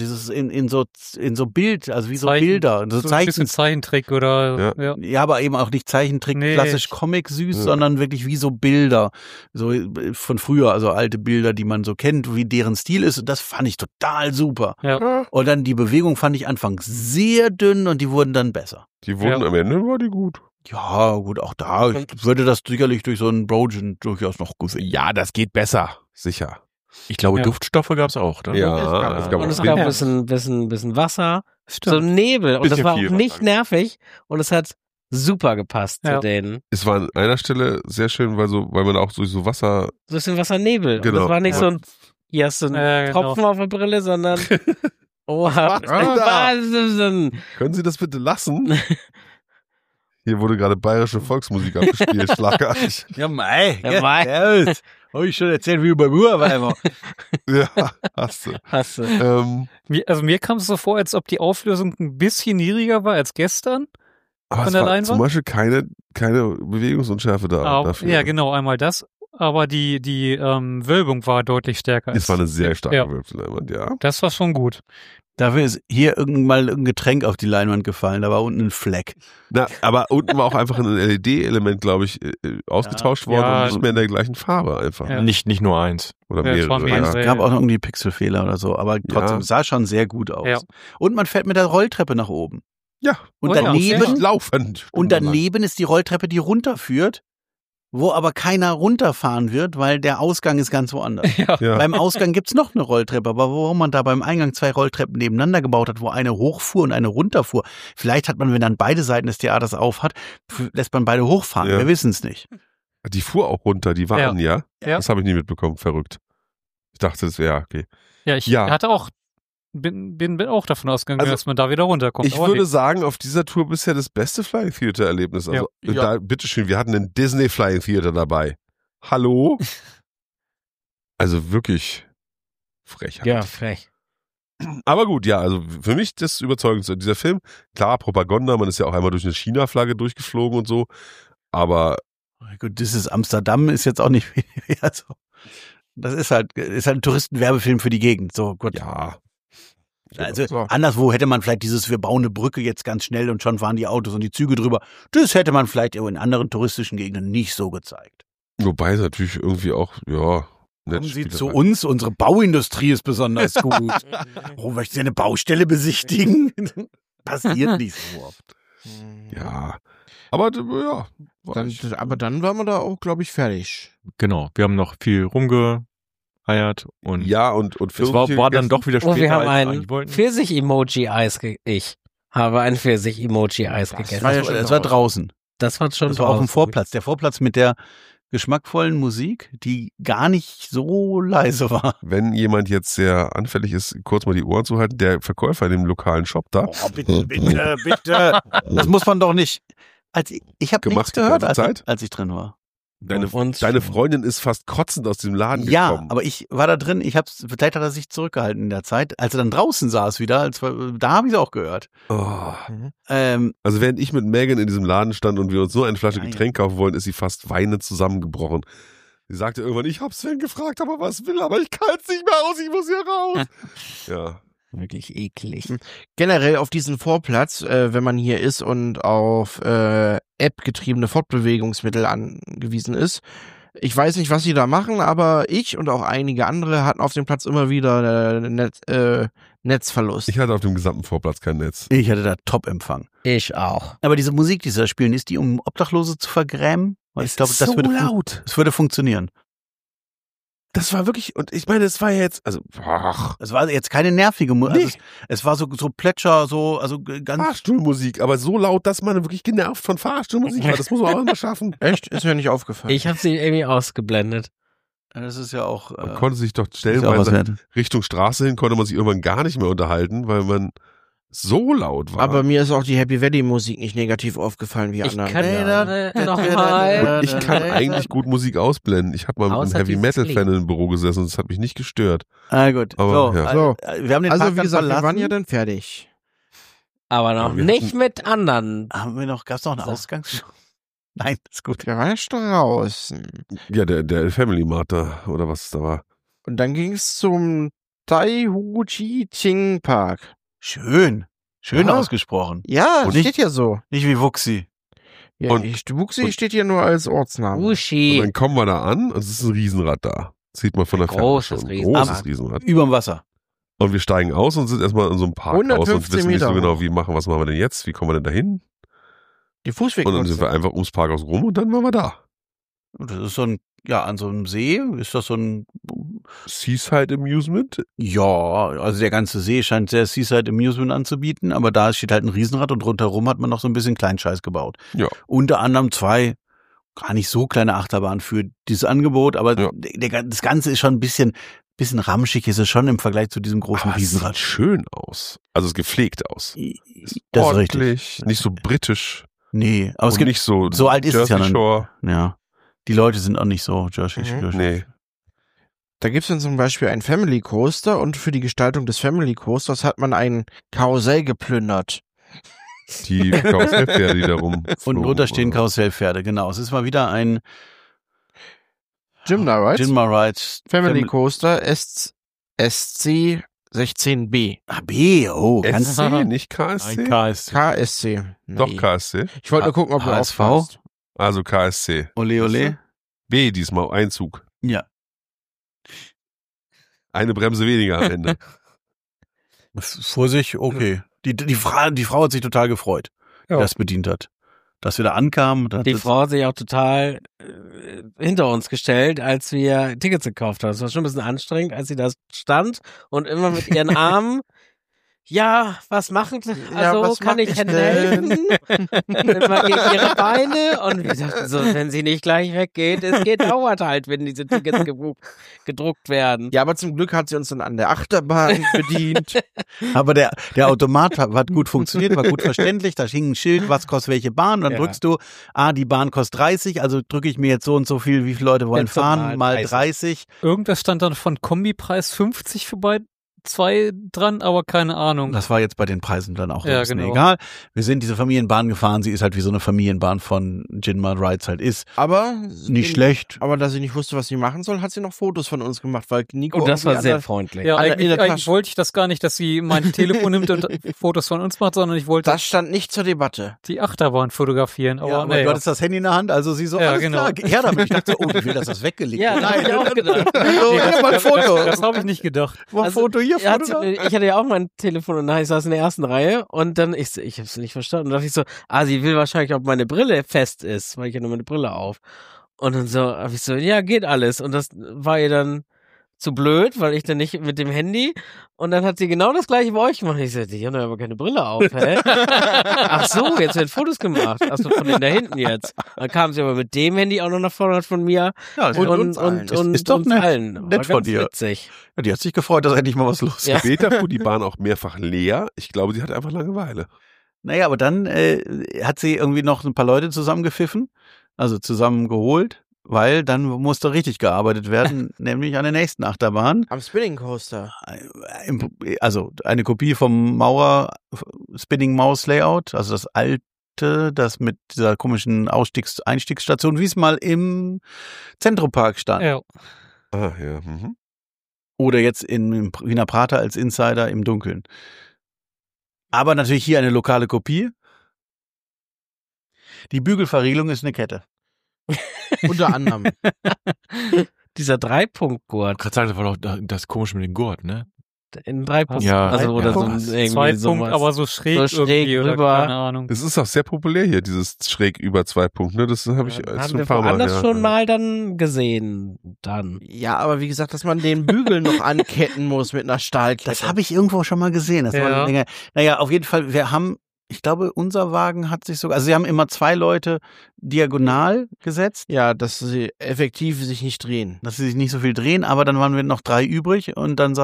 so Bild, also wie so Bilder, so
So ein bisschen
Zeichen.
Zeichentrick oder ja.
Ja, aber eben auch nicht Zeichentrick,
Nee.
klassisch Comic süß,
Ja.
sondern wirklich wie so Bilder, so von früher, also alte Bilder, die man so kennt, wie deren Stil ist. Und das fand ich total super.
Ja.
Und dann die Bewegung fand ich anfangs sehr dünn und die wurden dann besser.
Die wurden
Ja.
am Ende war die gut.
Ja, gut, auch da würde das sicherlich durch so einen Brogen durchaus noch gesehen.
Ja, das geht besser. Sicher.
Ich glaube,
Ja.
Duftstoffe gab's auch, oder?
Ja, es gab
Und es
auch
gab
Ja.
ein bisschen Wasser, so
Stimmt.
Nebel. Und das
Bisschen
war auch
viel
nicht
wahrscheinlich.
nervig und es hat super gepasst
Ja.
zu denen.
Es war an einer Stelle sehr schön, weil man auch durch so Wasser.
So ein bisschen Wassernebel. Und
Genau.
das war nicht
Ja.
so ein, hier hast du einen
Genau.
Tropfen auf der Brille, sondern oha,
macht's denn da?
was ist denn?
Können Sie das bitte lassen? Hier wurde gerade bayerische Volksmusik abgespielt, schlagartig.
Ja, mei,
Ja, mei.
Servus. Hab ich schon erzählt, wie bei mir war immer.
Ja, hast du.
Hast du.
Mir kam es so vor, als ob die Auflösung ein bisschen niedriger war als gestern.
Aber
Von
es
der
war
Leinwand?
zum Beispiel keine Bewegungsunschärfe da
Aber,
dafür.
ja, genau, einmal das. Aber die Wölbung war deutlich stärker.
Es war eine sehr starke
Ja.
Wölbsleinwand, ja.
Das war schon gut.
Dafür ist hier mal ein Getränk auf die Leinwand gefallen. Da war unten ein Fleck.
Na, aber unten war auch einfach ein LED-Element, glaube ich, ausgetauscht worden
Ja.
und nicht mehr in der gleichen Farbe einfach.
Ja.
Nicht nur eins.
Oder
Ja, es waren
mehrere.
mehrere.
Ja.
Es gab auch noch irgendwie Pixelfehler oder so, aber trotzdem,
Ja.
es sah schon sehr gut aus.
Ja.
Und man fährt mit der Rolltreppe nach oben.
Ja.
Und
Oh ja,
daneben,
sehr
laufend.
und daneben ist die Rolltreppe, die runterführt, wo aber keiner runterfahren wird, weil der Ausgang ist ganz woanders.
Ja.
Ja.
Beim Ausgang gibt's noch eine Rolltreppe, aber warum man da beim Eingang 2 Rolltreppen nebeneinander gebaut hat, wo eine hochfuhr und eine runterfuhr, vielleicht hat man, wenn dann beide Seiten des Theaters auf hat, lässt man beide hochfahren.
Ja.
Wir wissen es nicht.
Die fuhr auch runter, die waren ja.
Ja.
Das habe ich nie mitbekommen, verrückt. Ich dachte, das wäre okay.
Ja, ich hatte auch, bin auch davon ausgegangen,
Also,
dass man da wieder runterkommt.
Ich würde sagen, auf dieser Tour bisher das beste Flying Theater Erlebnis. Also, da, bitteschön, wir hatten ein Disney Flying Theater dabei. Hallo? Also wirklich Frechheit.
Ja, frech.
Aber gut, ja, also für mich das Überzeugendste. Dieser Film, klar, Propaganda, man ist ja auch einmal durch eine China-Flagge durchgeflogen und so, aber
Gut, das ist Amsterdam, ist jetzt auch nicht, also, das ist halt ein Touristenwerbefilm für die Gegend, so gut.
ja.
Also
So.
anderswo hätte man vielleicht wir bauen eine Brücke jetzt ganz schnell und schon fahren die Autos und die Züge drüber. Das hätte man vielleicht in anderen touristischen Gegenden nicht so gezeigt.
Wobei es natürlich irgendwie auch, ja, nett
Kommen Sie zu
Spielerei.
uns, unsere Bauindustrie ist besonders gut. Oh, möchten Sie eine Baustelle besichtigen? Passiert nicht so oft.
Ja. Aber ja.
Aber dann waren wir da auch, glaube ich, fertig.
Genau, wir haben noch viel rumgeheiert und
Ja, und
es war dann doch wieder später,
Oh, wir haben
als wir
ein
eigentlich wollten.
Pfirsich-Emoji-Eis Ich habe ein Pfirsich-Emoji-Eis gegessen.
war ja
Das
schon
war draußen.
Das war schon
Das war auch im
draußen.
Vorplatz. Der Vorplatz mit der geschmackvollen Musik, die gar nicht so leise war.
Wenn jemand jetzt sehr anfällig ist, kurz mal die Ohren zu halten, der Verkäufer in dem lokalen Shop da.
Oh, bitte, bitte, bitte. Das muss man doch nicht. Ich habe nichts
Gemacht die
gehört,
ganze Zeit?
als ich drin war.
Deine
Und-
Freundin ist fast kotzend aus dem Laden
Ja,
gekommen.
aber ich war da drin. Vielleicht hat er sich zurückgehalten in der Zeit. Als er dann draußen saß wieder, da habe ich es auch gehört.
Oh.
Ähm,
Also während ich mit Megan in diesem Laden stand und wir uns nur eine Flasche
Ja, ja.
Getränk kaufen wollen, ist sie fast weinend zusammengebrochen. Sie sagte irgendwann, ich habe Sven gefragt, aber was will, aber ich kann es nicht mehr aus, ich muss hier raus. Ja.
Wirklich eklig.
Generell auf diesen Vorplatz, wenn man hier ist und auf App-getriebene Fortbewegungsmittel angewiesen ist. Ich weiß nicht, was sie da machen, aber ich und auch einige andere hatten auf dem Platz immer wieder Netzverlust.
Ich hatte auf dem gesamten Vorplatz kein Netz.
ich hatte da Top-Empfang.
Ich auch.
Aber diese Musik, die sie da spielen, ist die, um Obdachlose zu vergrämen? Weil ich glaube, das würde funktionieren.
Das war wirklich, und ich meine, es war ja jetzt, also, ach,
Es war jetzt keine nervige Musik.
Nee.
Also es war so Plätscher, also ganz.
Fahrstuhlmusik, aber so laut, dass man wirklich genervt von Fahrstuhlmusik war. Das muss man auch immer schaffen.
Echt? Ist mir nicht aufgefallen.
Ich habe sie irgendwie ausgeblendet.
Das ist ja auch.
Man konnte sich doch
ist ja auch was
stellenweise
wert.
Richtung Straße hin, konnte man sich irgendwann gar nicht mehr unterhalten, weil man so laut war.
aber mir ist auch die Happy Valley Musik nicht negativ aufgefallen wie
Ich
anderen.
kann nochmal.
Und ich kann eigentlich gut Musik ausblenden. Ich habe mal mit
Außer
einem Heavy
dieses
Metal
Lied.
Fan im Büro gesessen und das hat mich nicht gestört.
Ah, gut.
Aber,
so,
ja.
So.
wir haben den
Also
Park
wie
dann
gesagt, wir
verlassen.
waren ja dann fertig.
Aber noch
Ja, wir
nicht
hatten-
mit anderen.
Gab's noch einen
So.
Ausgangs? Nein, ist gut.
Wir waren ja schon draußen.
Ja, der Family Mart da, oder was es da war.
Und dann ging es zum Taihuchi Ching Park.
Schön. Schön
Ja.
ausgesprochen.
Ja,
Und
steht ja so.
Nicht wie Wuchsi.
Ja,
Und-
Wuxi steht hier nur als Ortsname.
Und
Uschi.
dann kommen wir da an und es ist ein Riesenrad da. Sieht man von der Ferne
Großes
schon.
Riesenrad.
Großes Riesenrad.
Überm Wasser.
Und wir steigen aus und sind erstmal in so einem Parkhaus und
115
wissen nicht so
Meter
genau,
hoch.
wie machen, was machen wir denn jetzt? Wie kommen wir denn da hin?
Die Fußweg.
Und dann sind wir einfach ums Parkhaus rum und dann waren wir da.
Und das ist so ein, an so einem See ist das so ein,
Seaside Amusement.
ja, also der ganze See scheint sehr Seaside Amusement anzubieten, aber da steht halt ein Riesenrad und rundherum hat man noch so ein bisschen Kleinscheiß gebaut.
Ja.
Unter anderem 2 gar nicht so kleine Achterbahnen für dieses Angebot, aber
Ja.
das Ganze ist schon ein bisschen ramschig, ist es schon im Vergleich zu diesem großen
Aber es sieht
Riesenrad.
schön aus. Also es ist gepflegt aus.
Das ist richtig.
Ordentlich, nicht so britisch.
Nee, aber es
und
gibt,
nicht so
so alt ist es ja
Jersey
noch
Shore.
ja. Die Leute sind auch nicht so Jersey.
Mhm.
Nee.
Da gibt es dann zum Beispiel einen Family Coaster und für die Gestaltung des Family Coasters hat man ein Karussell geplündert.
Die Karussellpferde, die da rum.
Und drunter stehen Karussellpferde, genau. Es ist mal wieder ein
Jimna Rides.
Jinma Rides
Family Coaster SC 16B.
Ah, B, oh, ganz
SC, nicht KSC?
Ein KS.
KSC.
Doch
Nee.
KSC.
Ich wollte nur gucken, ob du
HSV?
aufpasst.
Also KSC.
Ole, ole.
B diesmal, Einzug.
Ja.
Eine Bremse weniger am Ende.
Vorsicht, okay. Die Frau hat sich total gefreut, die
Ja.
das bedient hat. Dass wir da ankamen. Da hat
Die
das-
Frau hat sich auch total hinter uns gestellt, als wir Tickets gekauft haben. Es war schon ein bisschen anstrengend, als sie da stand und immer mit ihren Armen ja, was machen Sie? Also,
was
kann
mach
ich
ich
Ihnen
denn?
helfen? Immer gegen Ihre Beine. Und wir dachten so, wenn sie nicht gleich weggeht, dauert halt, wenn diese Tickets gedruckt werden.
Ja, aber zum Glück hat sie uns dann an der Achterbahn bedient.
Aber der Automat hat gut funktioniert, war gut verständlich. Da hing ein Schild, was kostet welche Bahn. Und dann drückst du, die Bahn kostet 30, also drücke ich mir jetzt so und so viel, wie viele Leute wollen
Jetzt so
fahren,
mal
mal 30.
Irgendwas stand dann von Kombipreis 50 vorbei, 2 dran, aber keine Ahnung.
Das war jetzt bei den Preisen dann auch
Ja,
ein bisschen
genau.
egal. Wir sind diese Familienbahn gefahren. Sie ist halt wie so eine Familienbahn von Jinmar Rides halt ist.
Aber
Nicht schlecht.
Aber da sie nicht wusste, was sie machen soll, hat sie noch Fotos von uns gemacht, weil Nico
Und das war
irgendwie
sehr
an
freundlich.
Ja,
Alle in
eigentlich,
der
eigentlich
Tasche.
wollte ich das gar nicht, dass sie mein Telefon nimmt und Fotos von uns macht, sondern ich wollte
das stand nicht zur Debatte.
die Achterbahn fotografieren. Aber,
Ja, aber
nee,
du hattest das Handy in der Hand, also sie so,
Ja,
alles
genau.
klar, her damit. Ich dachte so, die will, dass das weggelegt
Ja,
wird.
das hab ich auch gedacht.
So,
Nee,
hier mal ein Foto.
das habe ich nicht gedacht.
Mach
Also,
Foto hier,
Er
Foto
hat,
da.
ich hatte ja auch mein Telefon und ich saß in der ersten Reihe und dann, ich hab's nicht verstanden. Und dachte ich so, sie will wahrscheinlich, ob meine Brille fest ist, weil ich ja nur meine Brille auf. Und dann so, hab ich so, ja, geht alles. Und das war ihr dann zu blöd, weil ich dann nicht mit dem Handy. Und dann hat sie genau das gleiche bei euch gemacht. Ich so, die haben aber keine Brille auf, hä? Ach so, jetzt werden Fotos gemacht. Ach so, von denen da hinten jetzt. Dann kam sie aber mit dem Handy auch noch nach vorne von mir.
Ja,
Und uns allen.
Ist doch
uns
nett.
allen. War
Nett von
ganz
dir.
witzig.
Ja, die hat sich gefreut, dass endlich mal was los ist.
Ja.
Später fuhr die Bahn auch mehrfach leer. Ich glaube, sie hatte einfach Langeweile.
Naja, aber dann hat sie irgendwie noch ein paar Leute zusammengepfiffen, also zusammengeholt, weil dann musste richtig gearbeitet werden, nämlich an der nächsten Achterbahn.
Am Spinning Coaster.
Also eine Kopie vom Maurer Spinning Maus Layout, also das alte, das mit dieser komischen Einstiegsstation, wie es mal im Zentropark stand.
Ja.
Ah, ja. Mhm.
Oder jetzt in Wiener Prater als Insider im Dunkeln. Aber natürlich hier eine lokale Kopie. Die Bügelverriegelung ist eine Kette.
Unter anderem.
Dieser Dreipunktgurt
Gerade sagen, das war doch das Komische mit dem Gurt, ne?
in Dreipunkt.
Ja.
Also, oder so
Was?
irgendwie
2
sowas.
Punkt, aber so schräg,
So schräg
irgendwie oder
rüber.
keine Ahnung.
Das ist auch sehr populär hier, dieses schräg über 2 Punkte. Ne? Das habe ich
Ja,
jetzt
haben
schon
wir
ein paar Mal.
woanders
Ja.
schon mal dann gesehen. Dann.
Ja, aber wie gesagt, dass man den Bügel noch anketten muss mit einer Stahlkette.
Das habe ich irgendwo schon mal gesehen. Das war
Ja.
länger. Naja, auf jeden Fall, wir haben, ich glaube, unser Wagen hat sich sogar, also sie haben immer 2 Leute diagonal gesetzt,
Ja, dass sie effektiv sich nicht drehen.
dass sie sich nicht so viel drehen, aber dann waren wir noch 3 übrig und dann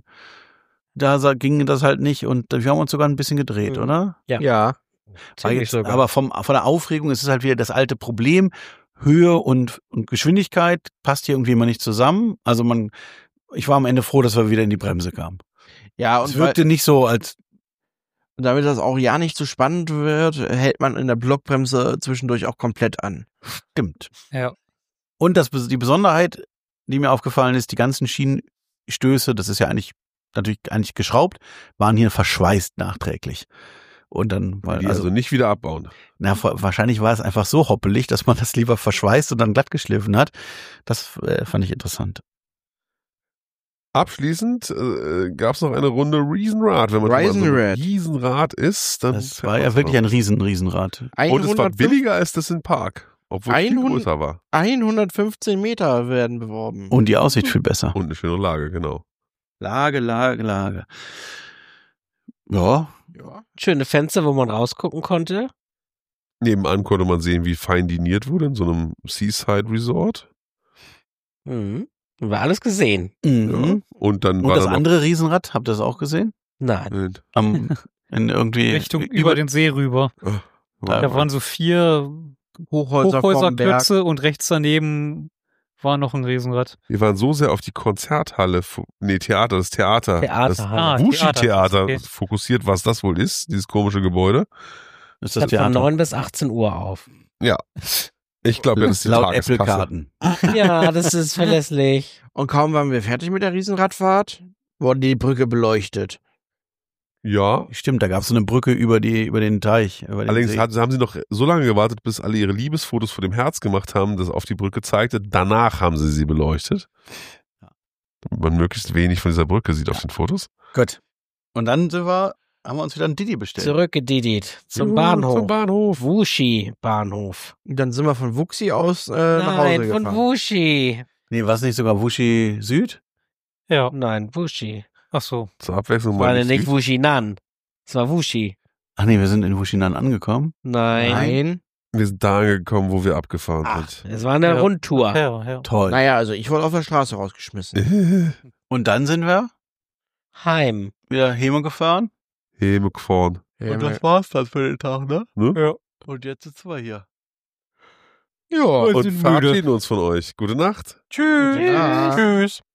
ging das halt nicht und wir haben uns sogar ein bisschen gedreht,
Mhm.
oder?
Ja.
Ziemlich sogar.
Aber von der Aufregung ist es halt wieder das alte Problem. Höhe und Geschwindigkeit passt hier irgendwie immer nicht zusammen. Also ich war am Ende froh, dass wir wieder in die Bremse kamen.
Ja,
Es
und weil,
wirkte nicht so, als
damit das auch ja nicht zu spannend wird, hält man in der Blockbremse zwischendurch auch komplett an.
stimmt.
Ja.
Und die Besonderheit, die mir aufgefallen ist, die ganzen Schienenstöße, das ist ja eigentlich geschraubt, waren hier verschweißt nachträglich. Und dann,
Die also nicht wieder abbauen.
wahrscheinlich war es einfach so hoppelig, dass man das lieber verschweißt und dann glatt geschliffen hat. Das fand ich interessant.
Abschließend gab es noch eine Runde Riesenrad. Wenn man schon mal so ein
Riesenrad.
Riesenrad ist, dann
Das
fährt
war
man
ja wirklich ein
drauf.
Riesenrad.
Und es war
105
billiger als das im Park, obwohl es viel
100
größer war.
115 Meter werden beworben.
Und die Aussicht viel besser.
Und eine schöne Lage, genau.
Lage. Ja,
ja.
Schöne Fenster, wo man rausgucken konnte.
Nebenan konnte man sehen, wie fein diniert wurde in so einem Seaside Resort.
Mhm. Haben wir alles gesehen.
Ja.
mhm.
Und dann
Und
war
das
da noch
andere Riesenrad, habt ihr das auch gesehen?
Nein.
In irgendwie
Richtung über den See rüber. Da waren so 4
Hochhäuser vom Berg.
Hochhäuserklötze und rechts daneben war noch ein Riesenrad.
Wir waren so sehr auf die Konzerthalle, das Theater, das
Theaterhalle.
Wushi-Theater
okay.
fokussiert, was das wohl ist, dieses komische Gebäude.
ist
Das
das
hat von
Theater.
9 bis 18 Uhr auf.
Ja. Ich glaube, das ist die
Laut
Tageskasse.
Apple-Karten.
Ja, das ist verlässlich.
Und kaum waren wir fertig mit der Riesenradfahrt, wurde die Brücke beleuchtet.
Ja.
Stimmt, da gab es so eine Brücke über den Teich. Über den
Allerdings
See.
haben sie noch so lange gewartet, bis alle ihre Liebesfotos vor dem Herz gemacht haben, das auf die Brücke zeigte. Danach haben sie beleuchtet. Damit man möglichst wenig von dieser Brücke sieht auf den Fotos.
Gut. Und dann haben wir uns wieder ein Didi bestellt.
Zurückgedidit zum
Juhu,
Bahnhof.
Zum Bahnhof.
Wushi-Bahnhof.
Und dann sind wir von Wuxi aus nach Hause
Nein, von
gefahren.
Wushi.
Nee, war es nicht sogar Wushi Süd?
Ja.
Nein, Wushi.
Ach so.
Zur Abwechslung
War
mal
denn nicht
süß.
Wushinan. Es war Wushi.
Ach nee, wir sind in Wushinan angekommen.
Nein.
Wir sind da angekommen, wo wir abgefahren
Es war eine
Ja.
Rundtour.
Ja.
Toll.
Naja, also ich wurde auf der Straße rausgeschmissen.
sind.
Und dann sind wir
Heim.
wieder Heme gefahren.
Heme gefahren.
war's dann für den Tag, ne?
Ne?
Ja.
Und jetzt sitzen wir hier.
Ja.
Und
sind
verabschieden uns von euch. Gute Nacht.
Tschüss.
Ja.
Tschüss.